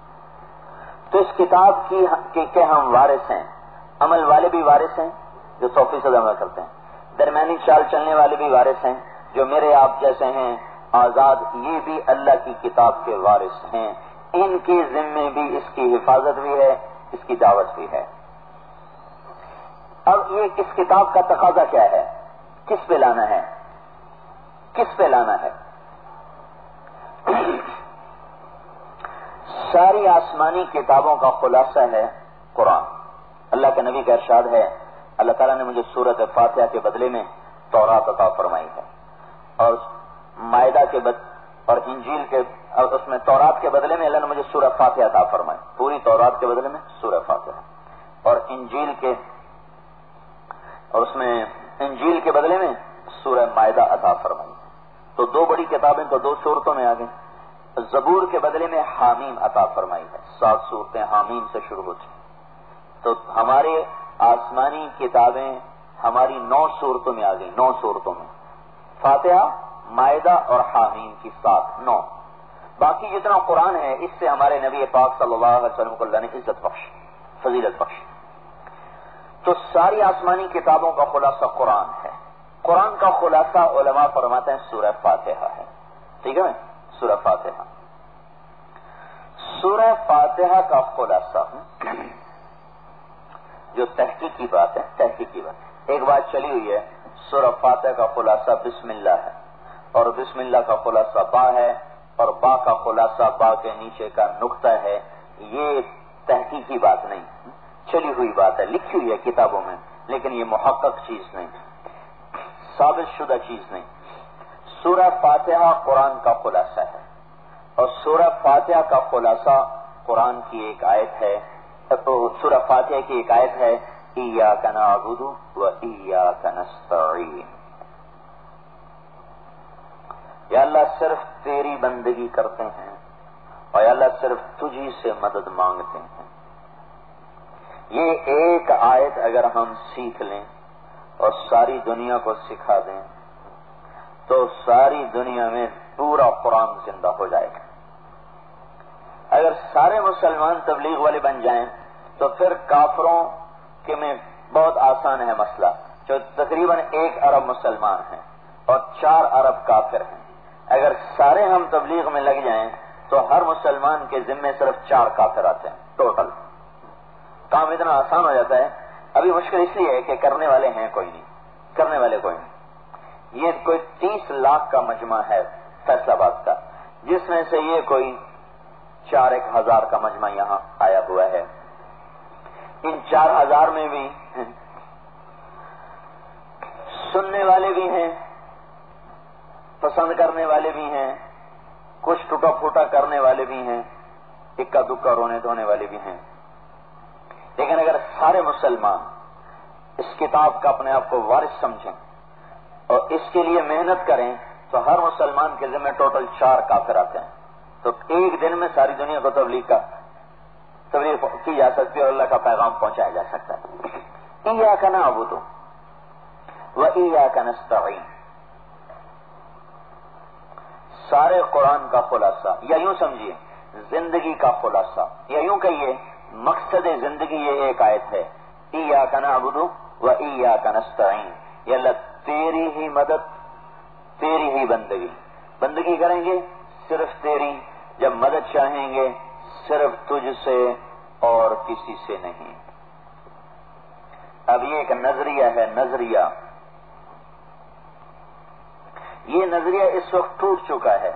S2: تو اس کتاب کی کہ ہم وارث ہیں، عمل والے بھی وارث ہیں جو سو فیصد عمل کرتے ہیں، درمیانی چال چلنے والے بھی وارث ہیں جو میرے آپ جیسے ہیں آزاد، یہ بھی اللہ کی کتاب کے وارث ہیں، ان کے ذمے بھی اس کی حفاظت بھی ہے، اس کی دعوت بھی ہے۔ اب یہ اس کتاب کا تقاضا کیا ہے؟ کس پہ لانا ہے؟ کس پہ لانا ہے؟ ساری آسمانی کتابوں کا خلاصہ ہے قرآن. اللہ کے نبی کا ارشاد ہے، اللہ تعالیٰ نے مجھے سورۃ فاتحہ کے بدلے میں تورات عطا فرمائی ہے، اور مائدہ کے بد اور انجیل کے اور اس میں تورات کے بدلے میں اللہ نے مجھے سورۃ فاتحہ عطا فرمائی. پوری تورات کے بدلے میں سورۃ فاتحہ، اور انجیل کے اور اس میں انجیل کے بدلے میں سورہ مائدہ عطا فرمائی. تو دو بڑی کتابیں تو دو صورتوں میں آ گئیں. زبور کے بدلے میں حامیم عطا فرمائی ہے، سات صورتیں حامیم سے شروع ہوتی. تو ہمارے آسمانی کتابیں ہماری نو صورتوں میں آ گئی، نو صورتوں میں، فاتحہ، مائدہ اور حامیم کی سات، نو. باقی جتنا قرآن ہے اس سے ہمارے نبی پاک صلی اللہ علیہ وسلم کو اللہ نے عزت بخشی، فضیلت بخشی. تو ساری آسمانی کتابوں کا خلاصہ قرآن ہے. قرآن کا خلاصہ علماء فرماتے ہیں سورہ فاتحہ ہے. ٹھیک ہے نا؟ سورہ فاتحہ. سورہ فاتحہ کا خلاصہ جو تحقیقی بات ہے، تحقیقی بات ایک بات چلی ہوئی ہے، سورہ فاتحہ کا خلاصہ بسم اللہ ہے، اور بسم اللہ کا خلاصہ با ہے، اور با کا خلاصہ با کے نیچے کا نقطہ ہے. یہ تحقیقی بات نہیں، چلی ہوئی بات ہے، لکھی ہوئی ہے کتابوں میں، لیکن یہ محقق چیز نہیں، ثابت شدہ چیز نہیں. سورہ فاتحہ قرآن کا خلاصہ ہے، اور سورہ فاتحہ کا خلاصہ قرآن کی ایک آیت ہے. سورہ فاتحہ کی ایک آیت ہے، ایاک نعبد و ایاک نستعین. یا اللہ صرف تیری بندگی کرتے ہیں، اور یا اللہ صرف تجھی سے مدد مانگتے ہیں. یہ ایک آیت اگر ہم سیکھ لیں اور ساری دنیا کو سکھا دیں تو ساری دنیا میں پورا قرآن زندہ ہو جائے گا. اگر سارے مسلمان تبلیغ والے بن جائیں تو پھر کافروں کے میں بہت آسان ہے مسئلہ، جو تقریباً ایک ارب مسلمان ہیں اور چار ارب کافر ہیں. اگر سارے ہم تبلیغ میں لگ جائیں تو ہر مسلمان کے ذمے صرف چار کافر آتے ہیں ٹوٹل. کام اتنا آسان ہو جاتا ہے. ابھی مشکل اس لیے ہے کہ کرنے والے ہیں کوئی نہیں، کرنے والے کوئی نہیں. یہ کوئی تیس لاکھ کا مجمع ہے فیصل آباد کا، جس میں سے یہ کوئی چار ایک ہزار کا مجمع یہاں آیا ہوا ہے. ان چار ہزار میں بھی سننے والے بھی ہیں، پسند کرنے والے بھی ہیں، کچھ ٹوٹا پھوٹا کرنے والے بھی ہیں، اکا دکا رونے دھونے والے بھی ہیں. لیکن اگر سارے مسلمان اس کتاب کا اپنے آپ کو وارث سمجھیں اور اس کے لیے محنت کریں تو ہر مسلمان کے ذمہ ٹوٹل چار کافر آتے ہیں. تو ایک دن میں ساری دنیا کو تبلیغ کا تبلیغ کی جا سکتی ہے اور اللہ کا پیغام پہنچایا جا سکتا ہے. ایاک نعبد و ایاک نستعین، سارے قرآن کا خلاصہ، یا یوں سمجھیے زندگی کا خلاصہ، یا یوں کہیے مقصد زندگی یہ ایک آیت ہے، ایاک نعبد و ایاک نستعین. یا اللہ تیری ہی مدد، تیری ہی بندگی، بندگی کریں گے صرف تیری، جب مدد چاہیں گے صرف تجھ سے اور کسی سے نہیں. اب یہ ایک نظریہ ہے، نظریہ یہ نظریہ اس وقت ٹوٹ چکا ہے،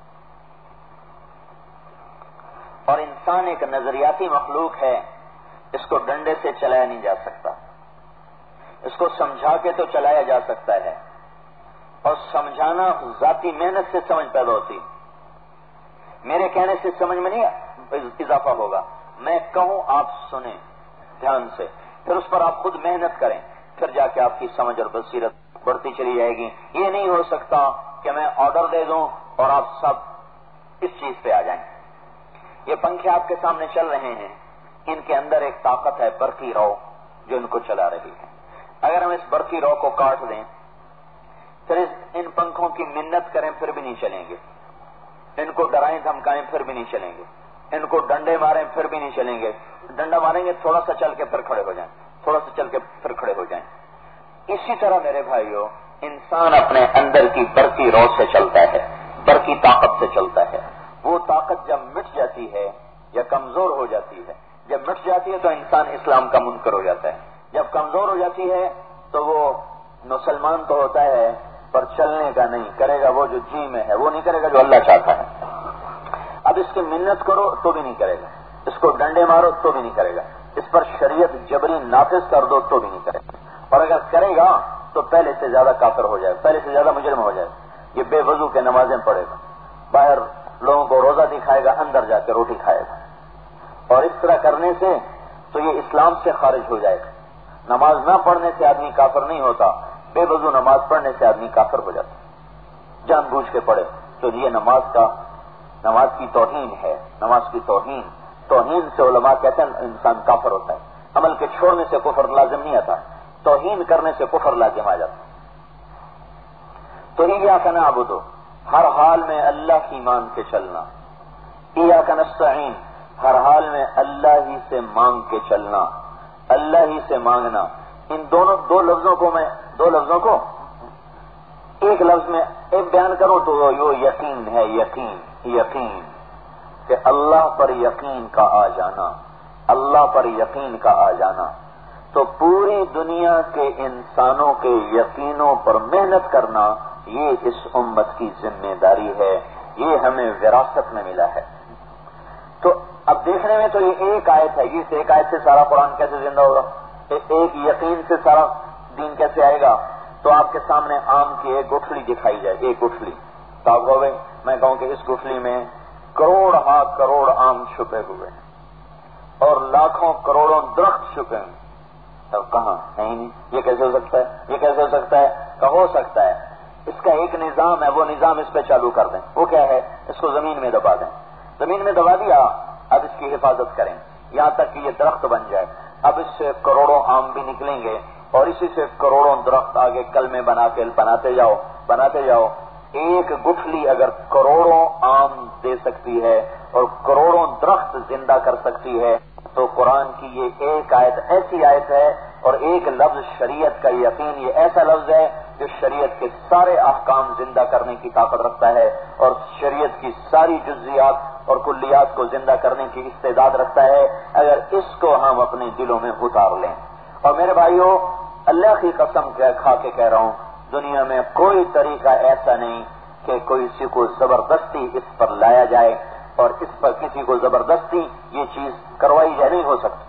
S2: اور انسان ایک نظریاتی مخلوق ہے، اس کو ڈنڈے سے چلایا نہیں جا سکتا. اس کو سمجھا کے تو چلایا جا سکتا ہے، اور سمجھانا ذاتی محنت سے سمجھ پیدا ہوتی. میرے کہنے سے سمجھ میں نہیں اضافہ ہوگا، میں کہوں آپ سنیں دھیان سے، پھر اس پر آپ خود محنت کریں، پھر جا کے آپ کی سمجھ اور بصیرت بڑھتی چلی جائے گی. یہ نہیں ہو سکتا کہ میں آرڈر دے دوں اور آپ سب اس چیز پہ آ جائیں. یہ پنکھے آپ کے سامنے چل رہے ہیں، ان کے اندر ایک طاقت ہے برقی رو جو ان کو چلا رہی ہے. اگر ہم اس برقی رو کو کاٹ دیں پھر ان پنکھوں کی منت کریں پھر بھی نہیں چلیں گے، ان کو ڈرائیں دھمکائیں پھر بھی نہیں چلیں گے، ان کو ڈنڈے ماریں پھر بھی نہیں چلیں گے. ڈنڈا ماریں گے تھوڑا سا چل کے پھر کھڑے ہو جائیں، تھوڑا سا چل کے پھر کھڑے ہو جائیں. اسی طرح میرے بھائیو انسان اپنے اندر کی برقی رو سے چلتا ہے، برقی طاقت سے چلتا ہے. وہ طاقت جب مٹ جاتی ہے یا کمزور ہو جاتی ہے، جب مٹ جاتی ہے تو انسان اسلام کا منکر ہو جاتا ہے. جب کمزور ہو جاتی ہے تو وہ مسلمان تو ہوتا ہے پر چلنے کا نہیں کرے گا، وہ جو جی میں ہے وہ نہیں کرے گا جو اللہ چاہتا ہے۔ اب اس کی منت کرو تو بھی نہیں کرے گا، اس کو ڈنڈے مارو تو بھی نہیں کرے گا، اس پر شریعت جبری نافذ کر دو تو بھی نہیں کرے گا، اور اگر کرے گا تو پہلے سے زیادہ کافر ہو جائے، پہلے سے زیادہ مجرم ہو جائے۔ یہ بے وضو کے نمازیں پڑھے گا، باہر لوگوں کو روزہ دکھائے گا، اندر جا کے روٹی کھائے گا، اور اس طرح کرنے سے تو یہ اسلام سے خارج ہو جائے گا۔ نماز نہ پڑھنے سے آدمی کافر نہیں ہوتا، بے وضو نماز پڑھنے سے آدمی کافر ہو جاتا، جان بوجھ کے پڑھے تو یہ نماز کا نماز کی توہین ہے، نماز کی توہین توہین سے علماء کہتے ہیں انسان کافر ہوتا ہے۔ عمل کے چھوڑنے سے کفر لازم نہیں آتا، توہین کرنے سے کفر لازم آ جاتا۔ تو ایاک نعبد، ہر حال میں اللہ کی مان کے چلنا، ایاک نستعین، ہر حال میں اللہ ہی سے مانگ کے چلنا، اللہ ہی سے مانگنا۔ ان دونوں دو لفظوں کو میں دو لفظوں کو ایک لفظ میں ایک بیان کروں تو یہ یقین ہے، یقین یقین کہ اللہ پر یقین کا آ جانا، اللہ پر یقین کا آ جانا۔ تو پوری دنیا کے انسانوں کے یقینوں پر محنت کرنا یہ اس امت کی ذمہ داری ہے، یہ ہمیں وراثت میں ملا ہے۔ تو اب دیکھنے میں تو یہ ایک آیت ہے، اس ایک آیت سے سارا قرآن کیسے زندہ ہوگا، ایک یقین سے سارا دین کیسے آئے گا؟ تو آپ کے سامنے آم کی ایک گٹھلی دکھائی جائے، ایک گٹھلی، تو آپ کہو گے، میں کہوں کہ اس گٹھلی میں کروڑ ہاں کروڑ آم چھپے ہوئے ہیں اور لاکھوں کروڑوں درخت چھپے ہیں، تب کہاں ہے ہی نہیں، یہ کیسے ہو سکتا ہے، یہ کیسے ہو سکتا ہے؟ کہ ہو سکتا ہے، اس کا ایک نظام ہے، وہ نظام اس پہ چالو کر دیں۔ وہ کیا ہے؟ اس کو زمین میں دبا دیں، زمین میں دبا دیا، اب اس کی حفاظت کریں یہاں تک کہ یہ درخت بن جائے، اب اس سے کروڑوں آم بھی نکلیں گے اور اسی سے کروڑوں درخت آگے کلمے بنا کے بناتے جاؤ بناتے جاؤ۔ ایک گٹھلی اگر کروڑوں آم دے سکتی ہے اور کروڑوں درخت زندہ کر سکتی ہے، تو قرآن کی یہ ایک آیت ایسی آیت ہے، اور ایک لفظ شریعت کا یقین یہ ایسا لفظ ہے جو شریعت کے سارے احکام زندہ کرنے کی طاقت رکھتا ہے اور شریعت کی ساری جزیات اور کلیات کو زندہ کرنے کی استعداد رکھتا ہے، اگر اس کو ہم اپنے دلوں میں اتار لیں۔ اور میرے بھائیوں، اللہ کی قسم کھا کے کہہ رہا ہوں، دنیا میں کوئی طریقہ ایسا نہیں کہ کوئی کسی کو زبردستی اس پر لایا جائے اور اس پر کسی کو زبردستی یہ چیز کروائی جائے، نہیں ہو سکتی۔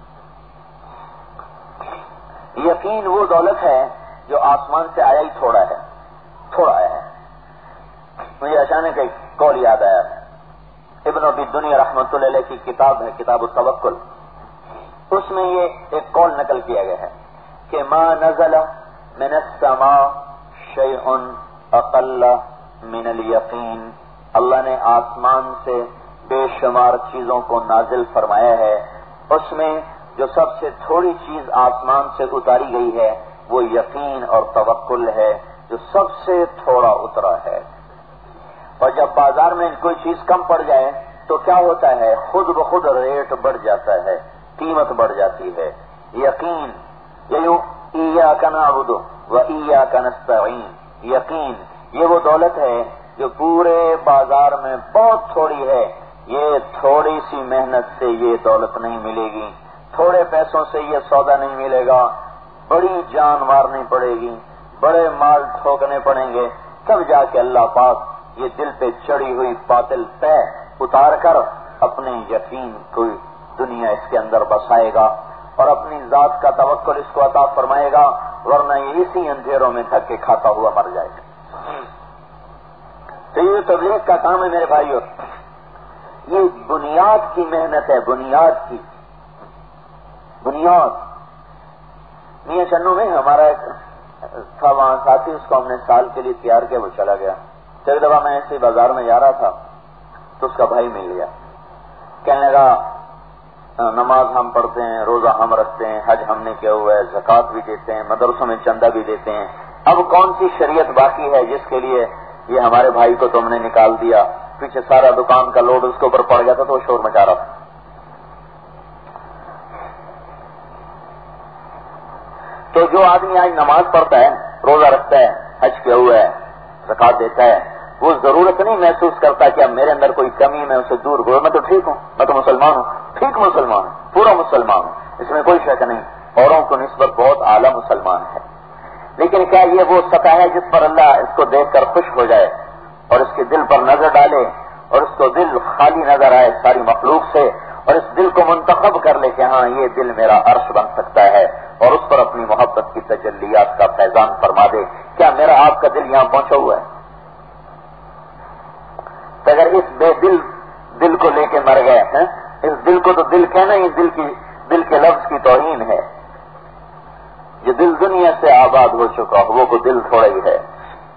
S2: یقین وہ دولت ہے جو آسمان سے آیا ہی تھوڑا ہے، تھوڑا آیا ہے۔ مجھے اچانک ایک قول یاد آیا، ابن ابی دنیا رحمۃ اللہ علیہ کی کتاب ہے کتاب التوکل، اس میں یہ ایک قول نقل کیا گیا ہے کہ ما نزل من السماء شیء اقل من الیقین، اللہ نے آسمان سے بے شمار چیزوں کو نازل فرمایا ہے، اس میں جو سب سے تھوڑی چیز آسمان سے اتاری گئی ہے وہ یقین اور توکل ہے، جو سب سے تھوڑا اترا ہے۔ اور جب بازار میں کوئی چیز کم پڑ جائے تو کیا ہوتا ہے؟ خود بخود ریٹ بڑھ جاتا ہے، قیمت بڑھ جاتی ہے۔ یقین یوں ایاک نعبد و ایاک نستعین، یقین یہ وہ دولت ہے جو پورے بازار میں بہت تھوڑی ہے، یہ تھوڑی سی محنت سے یہ دولت نہیں ملے گی، تھوڑے پیسوں سے یہ سودا نہیں ملے گا، بڑی جان مارنی پڑے گی، بڑے مال ٹھوکنے پڑیں گے، تب جا کے اللہ پاک یہ دل پہ چڑھی ہوئی باطل طے اتار کر اپنے یقین کو دنیا اس کے اندر بسائے گا اور اپنی ذات کا توکل اس کو عطا فرمائے گا، ورنہ یہ اسی اندھیروں میں دھکے کھاتا ہوا مر جائے گا۔ تو یہ تبلیغ کا کام ہے میرے بھائیوں، یہ بنیاد کی محنت ہے، بنیاد کی بنیاد۔ میاں چنو میں ہمارا ایک تھا وہاں ساتھی، اس کو ہم نے سال کے لیے تیار کیا، وہ چلا گیا۔ ایک دفعہ میں ایسے بازار میں جا رہا تھا تو اس کا بھائی مل گیا، کہنے لگا نماز ہم پڑھتے ہیں، روزہ ہم رکھتے ہیں، حج ہم نے کیا ہوا ہے، زکوٰۃ بھی دیتے ہیں، مدرسوں میں چندہ بھی دیتے ہیں، اب کون سی شریعت باقی ہے جس کے لیے یہ ہمارے بھائی کو تم نے نکال دیا؟ پیچھے سارا دکان کا لوڈ اس کے اوپر پڑ گیا تھا تو وہ شور مچا رہا تھا۔ تو جو آدمی آج نماز پڑھتا ہے، روزہ رکھتا ہے، حج کیا ہوا ہے، زکوٰۃ دیتا ہے، وہ ضرورت نہیں محسوس کرتا کہ اب میرے اندر کوئی کمی میں اسے دور ہو، میں تو ٹھیک ہوں، میں تو مسلمان ہوں، ٹھیک مسلمان ہوں، پورا مسلمان ہوں، اس میں کوئی شک نہیں، اوروں کو نسبت بہت اعلیٰ مسلمان ہے، لیکن وہ سطح ہے جس پر اللہ اس کو دیکھ کر خوش ہو جائے اور اس کے دل پر نظر ڈالے اور اس کو دل خالی نظر آئے ساری مخلوق سے، اور اس دل کو منتخب کر لے کہ ہاں یہ دل میرا عرش بن سکتا ہے، اور اس پر اپنی محبت کی تجلیات کا فیضان فرما دے۔ کیا میرا آپ کا دل یہاں پہنچا ہوا ہے؟ تو اگر اس بے دل دل کو لے کے مر گئے ہیں، اس دل کو تو دل کہنا ہی دل کی دل کے لفظ کی توہین ہے۔ جو دل دنیا سے آباد ہو چکا ہو وہ کو دل تھوڑا ہی ہے۔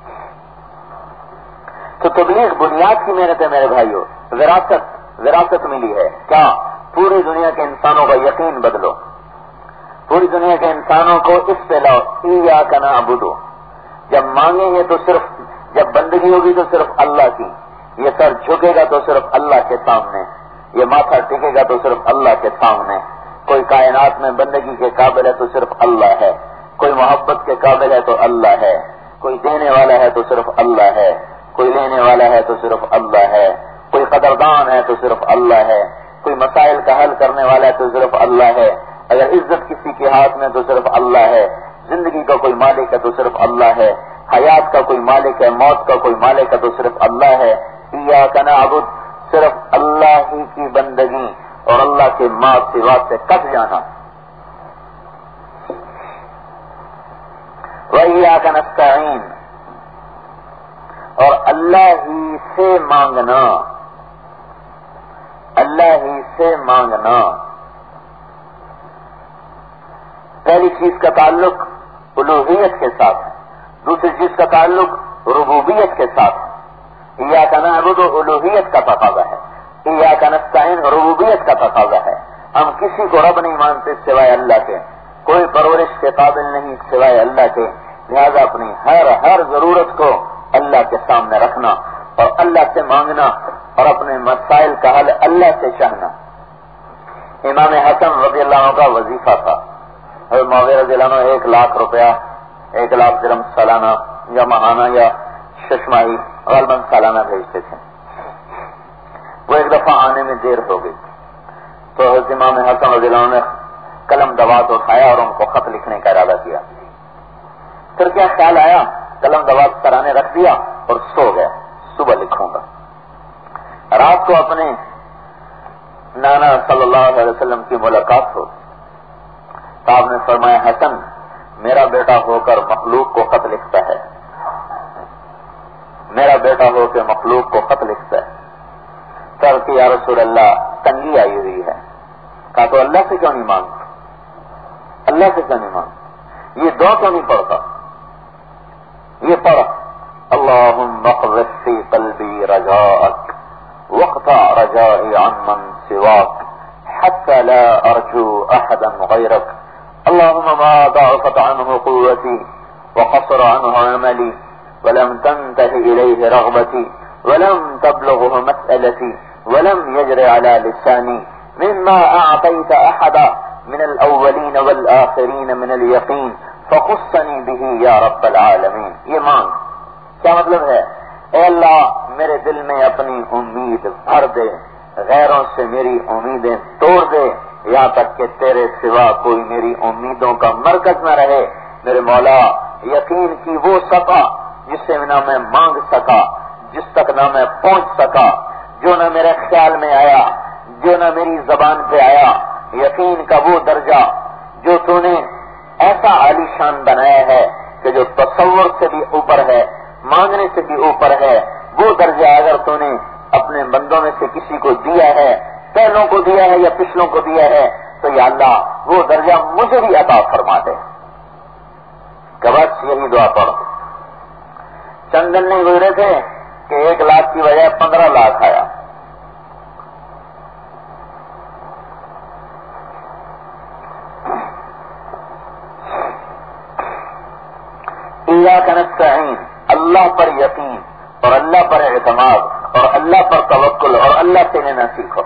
S2: تو تبلیغ بنیاد کی محنت ہے میرے بھائیوں، وراثت وراثت ملی ہے۔ کیا؟ پوری دنیا کے انسانوں کا یقین بدلو، پوری دنیا کے انسانوں کو اس پہ لاؤ، ایاک نعبدو۔ جب مانگیں گے تو صرف، جب بندگی ہوگی تو صرف اللہ کی، یہ سر جھکے گا تو صرف اللہ کے سامنے، یہ ماتھا ٹکے گا تو صرف اللہ کے سامنے۔ کوئی کائنات میں بندگی کے قابل ہے تو صرف اللہ ہے، کوئی محبت کے قابل ہے تو اللہ ہے، کوئی دینے والا ہے تو صرف اللہ ہے، کوئی لینے والا ہے تو صرف اللہ ہے، کوئی قدردان ہے تو صرف اللہ ہے، کوئی مسائل کا حل کرنے والا ہے تو صرف اللہ ہے، اگر عزت کسی کے ہاتھ میں تو صرف اللہ ہے، زندگی کا کوئی مالک ہے تو صرف اللہ ہے، حیات کا کوئی مالک ہے، موت کا کوئی مالک ہے تو صرف اللہ ہے۔ ایاک نعبد، صرف اللہ ہی کی بندگی اور اللہ کے ماں سوا سے کٹ جانا۔ وَإِيَّاكَ نَسْتَعِينُ، اور اللہ ہی سے مانگنا، اللہ ہی سے مانگنا۔ پہلی چیز کا تعلق الوہیت کے ساتھ ہے، دوسری چیز کا تعلق ربوبیت کے ساتھ ہے۔ ایاک نعبد الوہیت کا تقاضا ہے، ایاک نستعین ربوبیت کا تقاضا ہے۔ ہم کسی کو رب نہیں مانتے سوائے اللہ کے، کوئی پرورش کے قابل نہیں سوائے اللہ کے، لہذا اپنی ہر ہر ضرورت کو اللہ کے سامنے رکھنا اور اللہ سے مانگنا اور اپنے مسائل کا حل اللہ سے چاہنا۔ امام حسن رضی اللہ عنہ کا وظیفہ تھا، حضرت معاویہ رضی اللہ عنہ ایک لاکھ روپیہ، ایک لاکھ درہم سالانہ یا ماہانہ یا ششماہی غالباً سالانہ بھیجتے تھے۔ وہ ایک دفعہ آنے میں دیر ہو گئی تو حضرت امام حسن رضی اللہ عنہ نے قلم دوات اٹھایا اور ان کو خط لکھنے کا ارادہ کیا۔ پھر کیا خیال آیا، قلم دوات سرانے رکھ دیا اور سو گیا، صبح لکھوں گا۔ رات کو اپنے نانا صلی اللہ علیہ وسلم کی ملاقات ہو، تو آپ نے فرمایا حسن میرا بیٹا ہو کر مخلوق کو خط لکھتا ہے، میرا بیٹا ہو کے مخلوق کو خط لکھتا ہے۔ سر کہ یا رسول اللہ تنگی آئی ہوئی ہے۔ کہا تو اللہ سے کیوں نہیں مانگتا، اللہ سے کیوں نہیں مانگتا، یہ دعا کیوں نہیں پڑھتا؟ یہ پڑھ اللہم اقذف فی قلبی رجاءک واقطع رجائی عن من سواک حتی لا ارجو احدا غیرک اللہم ما ضعفت عنہ قوتی وقصر عنہ عملی ولم تنتهي إليه رغبتي ولم تبلغه مسألتي ولم يجر على لساني مما أعطيت أحدا من الأولين والآخرين من اليقين فخصني به يا رب العالمين۔ یہ مانگ کیا مطلب ہے؟ اے اللہ میرے دل میں اپنی امید بھر دے، غیروں سے میری امیدیں توڑ دے، یہاں تک کہ تیرے سوا کوئی میری امیدوں کا مرکز نہ رہے۔ میرے مولا یقین کی وہ سطح جس سے نہ میں مانگ سکا، جس تک نہ میں پہنچ سکا، جو نہ میرے خیال میں آیا، جو نہ میری زبان پہ آیا، یقین کا وہ درجہ جو تو نے ایسا عالی شان بنایا ہے کہ جو تصور سے بھی اوپر ہے، مانگنے سے بھی اوپر ہے، وہ درجہ اگر تو نے اپنے بندوں میں سے کسی کو دیا ہے، پہلوں کو دیا ہے یا پچھلوں کو دیا ہے، تو یا اللہ وہ درجہ مجھے بھی عطا فرما دے۔ کہ بس یہی دعا پڑھ۔ چند دن نہیں گزرے تھے کہ ایک لاکھ کی بجائے پندرہ لاکھ آیا۔ ایاک نستعین، اللہ پر یقین اور اللہ پر اعتماد اور اللہ پر توکل اور اللہ سے لینا سیکھو۔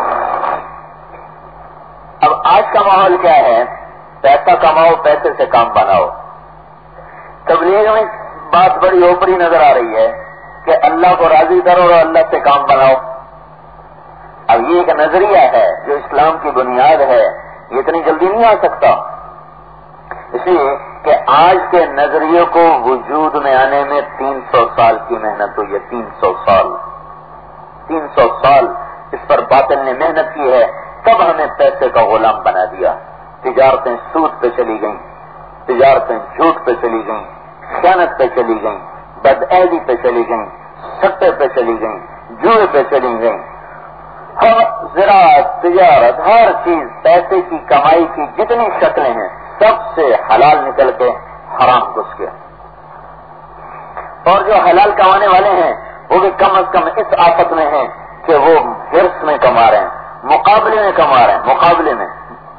S2: اب آج کا ماحول کیا ہے؟ پیسہ کماؤ، پیسے سے کام بناؤ۔ تبلیغ میں بات بڑی اوپری نظر آ رہی ہے کہ اللہ کو راضی کرو اور اللہ سے کام بناؤ۔ اب یہ ایک نظریہ ہے جو اسلام کی بنیاد ہے، یہ اتنی جلدی نہیں آ سکتا۔ اس لیے کہ آج کے نظریے کو وجود میں آنے میں تین سو سال کی محنت ہوئی ہے. تین سو سال تین سو سال اس پر باطل نے محنت کی ہے. تب ہمیں پیسے کا غلام بنا دیا. تجارتیں سود پہ چلی گئیں, تجارتیں جھوٹ پہ چلی گئیں, خیانت پہ چلی گئیں, بدعہدی پہ چلی گئیں, سٹے پہ چلی گئیں, جوئے پہ چلی گئیں. ہر زراعت, تجارت, ہر چیز, پیسے کی کمائی کی جتنی شکلیں ہیں سب سے حلال نکل کے حرام گھس گیا. اور جو حلال کمانے والے ہیں وہ بھی کم از کم اس آفت میں ہیں کہ وہ حرص میں کما رہے ہیں, مقابلے میں کما رہے ہیں, مقابلے میں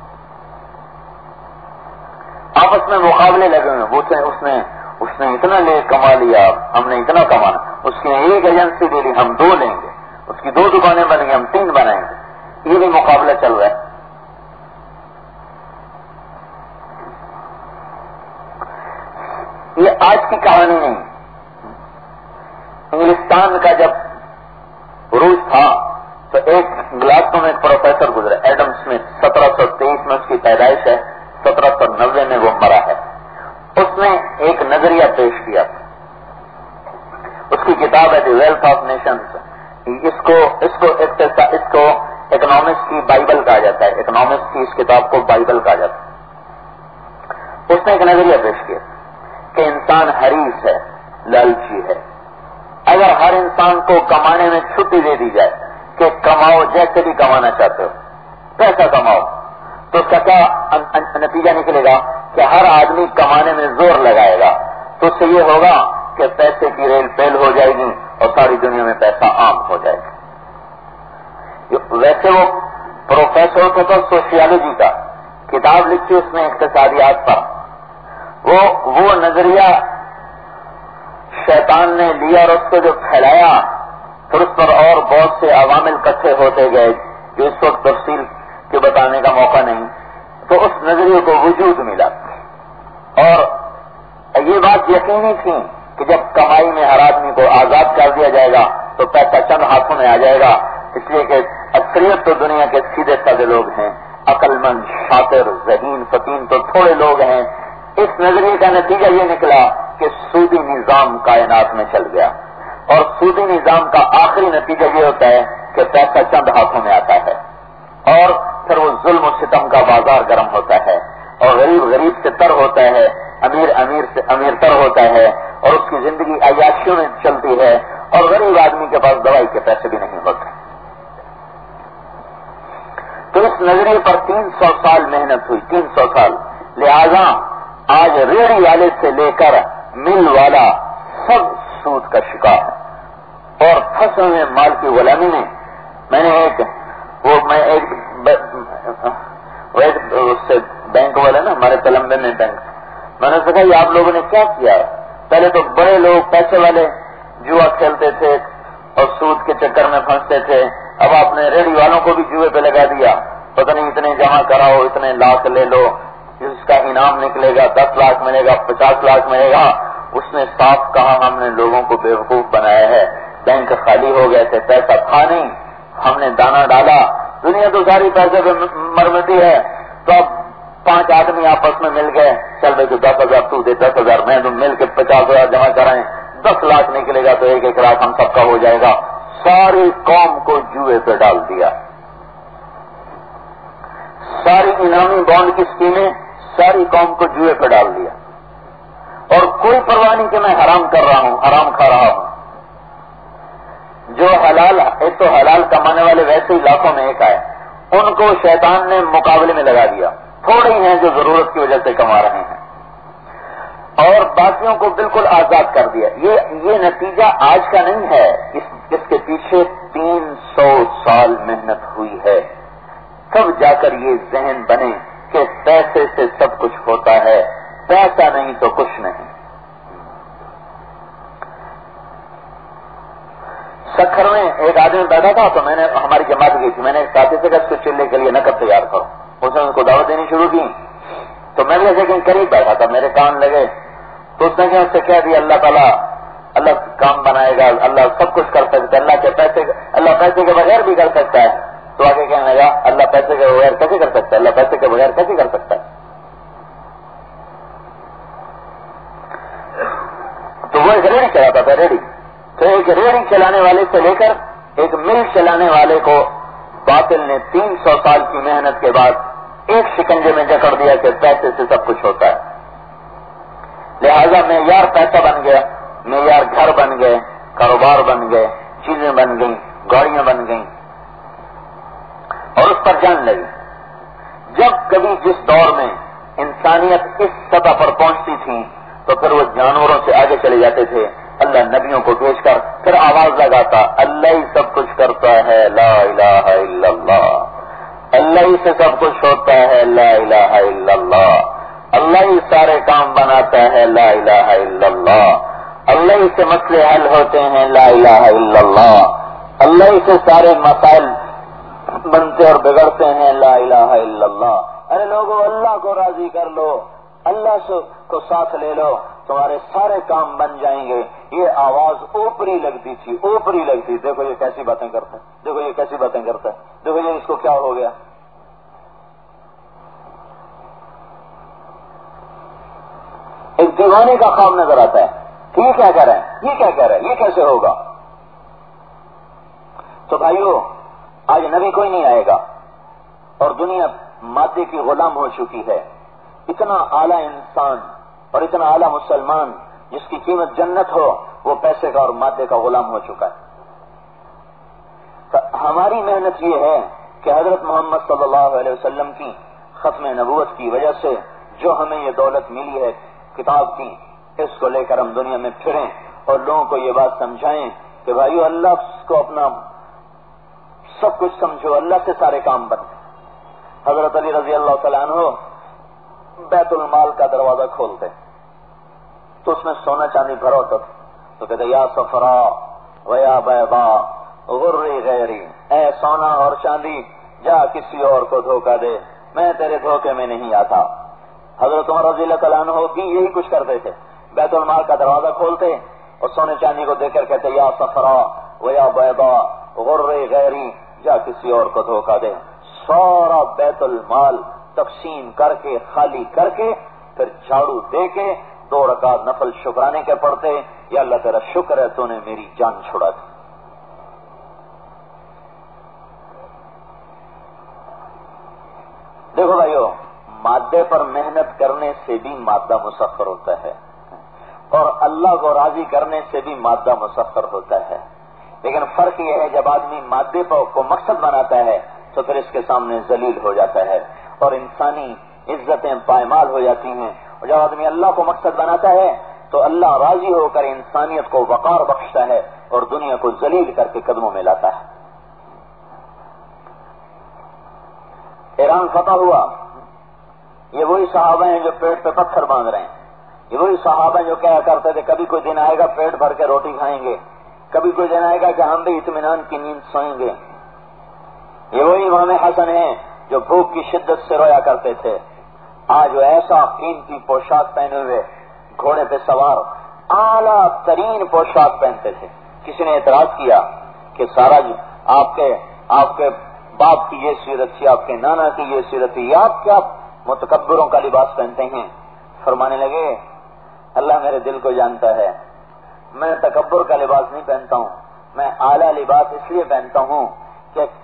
S2: آپس میں مقابلے لگے ہوئے. وہ اس نے اس نے اتنا لے کما لیا, ہم نے اتنا کمانا, اس کی ایک ایجنسی دے دی, ہم دو لیں گے, اس کی دو دکانیں بنیں گی, ہم تین بنائیں گے. یہ بھی مقابلہ چل رہا ہے. یہ آج کی کہانی نہیں. انگلستان کا جب عروج تھا تو ایک گلاسگو میں ایک پروفیسر گزرے, ایڈم اسمتھ, سترہ سو تیئیس میں اس کی پیدائش ہے, سترہ سو نوے میں وہ مرا ہے. اس نے ایک نظریہ پیش کیا. اس کی کتاب ہے دی ویلتھ آف نیشنز. اس کو اس کو اس کو اکنامکس کی بائبل کہا جاتا ہے. اکنامکس کی اس کتاب کو بائبل کہا جاتا ہے. اس نے ایک نظریہ پیش کیا کہ انسان حریص ہے, لالچی ہے. اگر ہر انسان کو کمانے میں چھٹی دے دی جائے کہ کماؤ جیسے بھی کمانا چاہتے ہو, پیسہ کماؤ, تو اس کا کیا نتیجہ نکلے گا کہ ہر آدمی کمانے میں زور لگائے گا. تو اس سے یہ ہوگا کہ پیسے کی ریل پیل ہو جائے گی اور ساری دنیا میں پیسہ عام ہو جائے گا. ویسے وہ پروفیسر کو تو سوشیالوجی کا کتاب لکھی اس نے اقتصادیات پر. وہ وہ نظریہ شیطان نے لیا اور اس کو جو پھیلایا, پھر اس پر اور بہت سے عوامل اکٹھے ہوتے گئے جو اس وقت تفصیل کے بتانے کا موقع نہیں. تو اس نظریے کو وجود ملا. اور یہ بات یقینی تھی کہ جب کمائی میں ہر آدمی کو آزاد کر دیا جائے گا تو پیسہ چند ہاتھوں میں آ جائے گا. اس لیے کہ اکثریت تو دنیا کے سیدھے سادے لوگ ہیں, عقل مند, شاطر, ذہین, فطین تو تھوڑے لوگ ہیں. اس نظریے کا نتیجہ یہ نکلا کہ سودی نظام کائنات میں چل گیا. اور سودی نظام کا آخری نتیجہ یہ ہوتا ہے کہ پیسہ چند ہاتھوں میں آتا ہے اور پھر وہ ظلم و ستم کا بازار گرم ہوتا ہے اور غریب غریب سے تر ہوتا ہے, امیر امیر سے امیر تر ہوتا ہے اور اس کی زندگی عیاشیوں میں چلتی ہے اور غریب آدمی کے پاس دوائی کے پیسے بھی نہیں ہوتے. تو اس نظریے پر تین سو سال محنت ہوئی, تین سو سال. لہذا آج ریڑھی والے سے لے کر مل والا سب سود کا شکار ہے اور پھنسے ہوئے مال کی غلامی میں. میں نے ایک وہ میں ایک اس سے بینک والے نا ہمارے تلمبے میں بینک, میں نے کہا یہ آپ لوگوں نے کیا کیا ہے؟ پہلے تو بڑے لوگ پیسے والے جوا کھیلتے تھے اور سود کے چکر میں پھنستے تھے, اب آپ نے ریڑھی والوں کو بھی جوئے پہ لگا دیا. پتہ نہیں اتنے جمع کراؤ, اتنے لاکھ لے لو, جس کا انعام نکلے گا دس لاکھ ملے گا, پچاس لاکھ ملے گا. اس نے صاف کہا ہم نے لوگوں کو بیوقوف بنایا ہے, بینک خالی ہو گئے تھے, پیسہ تھا نہیں, ہم نے دانا ڈالا. دنیا تو ساری پیسے پہ مرمتی ہے, تو اب پانچ آدمی آپس میں مل گئے, چل بھائی تو دس ہزار تو دے, دس ہزار میں تو مل کے پچاس ہزار جمع کرائیں, دس لاکھ نکلے گا تو ایک ایک لاکھ ہم سب کا ہو جائے گا. ساری قوم کو جوئے پہ ڈال دیا. ساری انعامی بانڈ کی اسکیمیں ساری قوم کو جوئے پہ ڈال دیا اور کوئی پرواہ نہیں کہ میں حرام کر رہا ہوں, حرام کھا رہا ہوں. جو حلال, ایک تو حلال کمانے والے ویسے ہی لاکھوں میں ایک آئے, ان کو شیطان نے مقابلے میں لگا دیا. تھوڑے ہی ہیں جو ضرورت کی وجہ سے کما رہے ہیں اور باقیوں کو بالکل آزاد کر دیا. یہ یہ نتیجہ آج کا نہیں ہے, اس, اس کے پیچھے تین سو سال محنت ہوئی ہے. تب جا کر یہ ذہن بنے کہ پیسے سے سب کچھ ہوتا ہے, پیسہ نہیں تو کچھ نہیں. سکھر میں ایک آدمی بیٹھا تھا تو میں نے ہماری جماعت کی تھی, میں نے ایک ساتھی سے کہا اس کو چلے کے لیے نقد تیار کرو. اس نے ان کو دعوت دینی شروع کی تو میں بھی ایسے کہیں قریب بیٹھا تھا, میرے کان لگے تو اس نے کہ اس سے کہہ دیا اللہ تعالیٰ اللہ کام بنائے گا, اللہ سب کچھ کر سکتا ہے, اللہ کے پیسے اللہ پیسے کے بغیر بھی کر سکتا ہے. تو آگے کہنے لگا اللہ پیسے کے بغیر کیسے کر سکتا ہے, اللہ پیسے کے بغیر کیسے کر سکتا ہے. وہ ایک ریڑھی چلاتا تھا، ریڑھی. تو ایک ریڑھی چلانے والے سے لے کر ایک مل چلانے والے کو باطل نے تین سو سال کی محنت کے بعد ایک شکنجے میں جکڑ دیا کہ پیسے سے سب کچھ ہوتا ہے. لہذا معیار پیسہ بن گیا، معیار گھر بن گئے، کاروبار بن گئے، چیزیں بن گئیں، گاڑیاں بن گئیں، اور اس پر جان لگی. جب کبھی جس دور میں انسانیت اس سطح پر پہنچتی تھی تو پھر وہ جانوروں سے آگے چلے جاتے تھے. اللہ نبیوں کو بھیج کر پھر آواز لگاتا، اللہ ہی سب کچھ کرتا ہے، لا الہ الا اللہ. اللہ ہی سے سب کچھ ہوتا ہے، لا الہ الا اللہ. اللہ ہی سارے کام بناتا ہے، لا الہ الا اللہ. اللہ ہی سے مسئلے حل ہوتے ہیں، لا الہ الا اللہ. اللہ ہی سے سارے مسائل بنتے اور بگڑتے ہیں، لا الہ الا اللہ. ارے لوگوں، اللہ کو راضی کر لو، اللہ سے کو ساتھ لے لو، تمہارے سارے کام بن جائیں گے. یہ آواز اوپری لگتی تھی، اوپری لگتی. دیکھو یہ کیسی باتیں کرتا ہے، دیکھو یہ کیسی باتیں کرتا ہے، دیکھو یہ اس کو کیا ہو گیا. ایک دیوانے کا خواب نظر آتا ہے کہ یہ کیا کر رہے ہیں، یہ کیا کر رہے ہیں، یہ کیسے ہوگا. تو بھائیو، آج نبی کوئی نہیں آئے گا اور دنیا مادے کی غلام ہو چکی ہے. اتنا اعلیٰ انسان اور اتنا اعلیٰ مسلمان جس کی قیمت جنت ہو، وہ پیسے کا اور مادے کا غلام ہو چکا ہے. تو ہماری محنت یہ ہے کہ حضرت محمد صلی اللہ علیہ وسلم کی ختم نبوت کی وجہ سے جو ہمیں یہ دولت ملی ہے کتاب کی، اس کو لے کر ہم دنیا میں پھریں اور لوگوں کو یہ بات سمجھائیں کہ بھائیو، اللہ کو اپنا سب کچھ سمجھو، اللہ سے سارے کام بنتے. حضرت علی رضی اللہ تعالیٰ عنہ بیت المال کا دروازہ کھولتے تو اس میں سونا چاندی بھرا ہوتا تھا. تو کہتے یا صفرا و یا بیضا غری غیری، اے سونا اور چاندی جا کسی اور کو دھوکہ دے، میں تیرے دھوکے میں نہیں آتا. حضرت عمر رضی اللہ تعالیٰ عنہ بھی یہی کچھ کرتے تھے، بیت المال کا دروازہ کھولتے اور سونے چاندی کو دیکھ کر کہتے یا صفرا و یا بیضا غری غیری، جا کسی اور کو دھوکہ دے. سارا بیت المال تقسیم کر کے، خالی کر کے، پھر جھاڑو دے کے دو رکعت نفل شکرانے کے پڑھتے، یا اللہ تیرا شکر ہے تو نے میری جان چھڑا دی. دیکھو بھائیو، مادے پر محنت کرنے سے بھی مادہ مسخر ہوتا ہے اور اللہ کو راضی کرنے سے بھی مادہ مسخر ہوتا ہے. لیکن فرق یہ ہے، جب آدمی مادے کو مقصد بناتا ہے تو پھر اس کے سامنے ذلیل ہو جاتا ہے اور انسانی عزتیں پائمال ہو جاتی ہیں. اور جب آدمی اللہ کو مقصد بناتا ہے تو اللہ راضی ہو کر انسانیت کو وقار بخشتا ہے اور دنیا کو ذلیل کر کے قدموں میں لاتا ہے. ایران فتح ہوا، یہ وہی صحابہ ہیں جو پیٹ پہ پتھر باندھ رہے ہیں. یہ وہی صحابہ جو کہا کرتے تھے کبھی کوئی دن آئے گا پیٹ بھر کے روٹی کھائیں گے، کبھی کوئی دن آئے گا کہ ہم بھی اطمینان کی نیند سوئیں گے. یہ وہی امام حسن ہیں جو بھوک کی شدت سے رویا کرتے تھے. آج وہ ایسا قیمتی پوشاک پہنے ہوئے گھوڑے پہ سوار اعلیٰ ترین پوشاک پہنتے تھے. کسی نے اعتراض کیا کہ سارا آپ کے آپ کے باپ کی یہ سیرت تھی، آپ کے نانا کی یہ سیرت تھی، آپ کیا متکبروں کا لباس پہنتے ہیں؟ فرمانے لگے اللہ میرے دل کو جانتا ہے، میں تکبر کا لباس نہیں پہنتا ہوں، میں اعلیٰ لباس اس لیے پہنتا ہوں کہ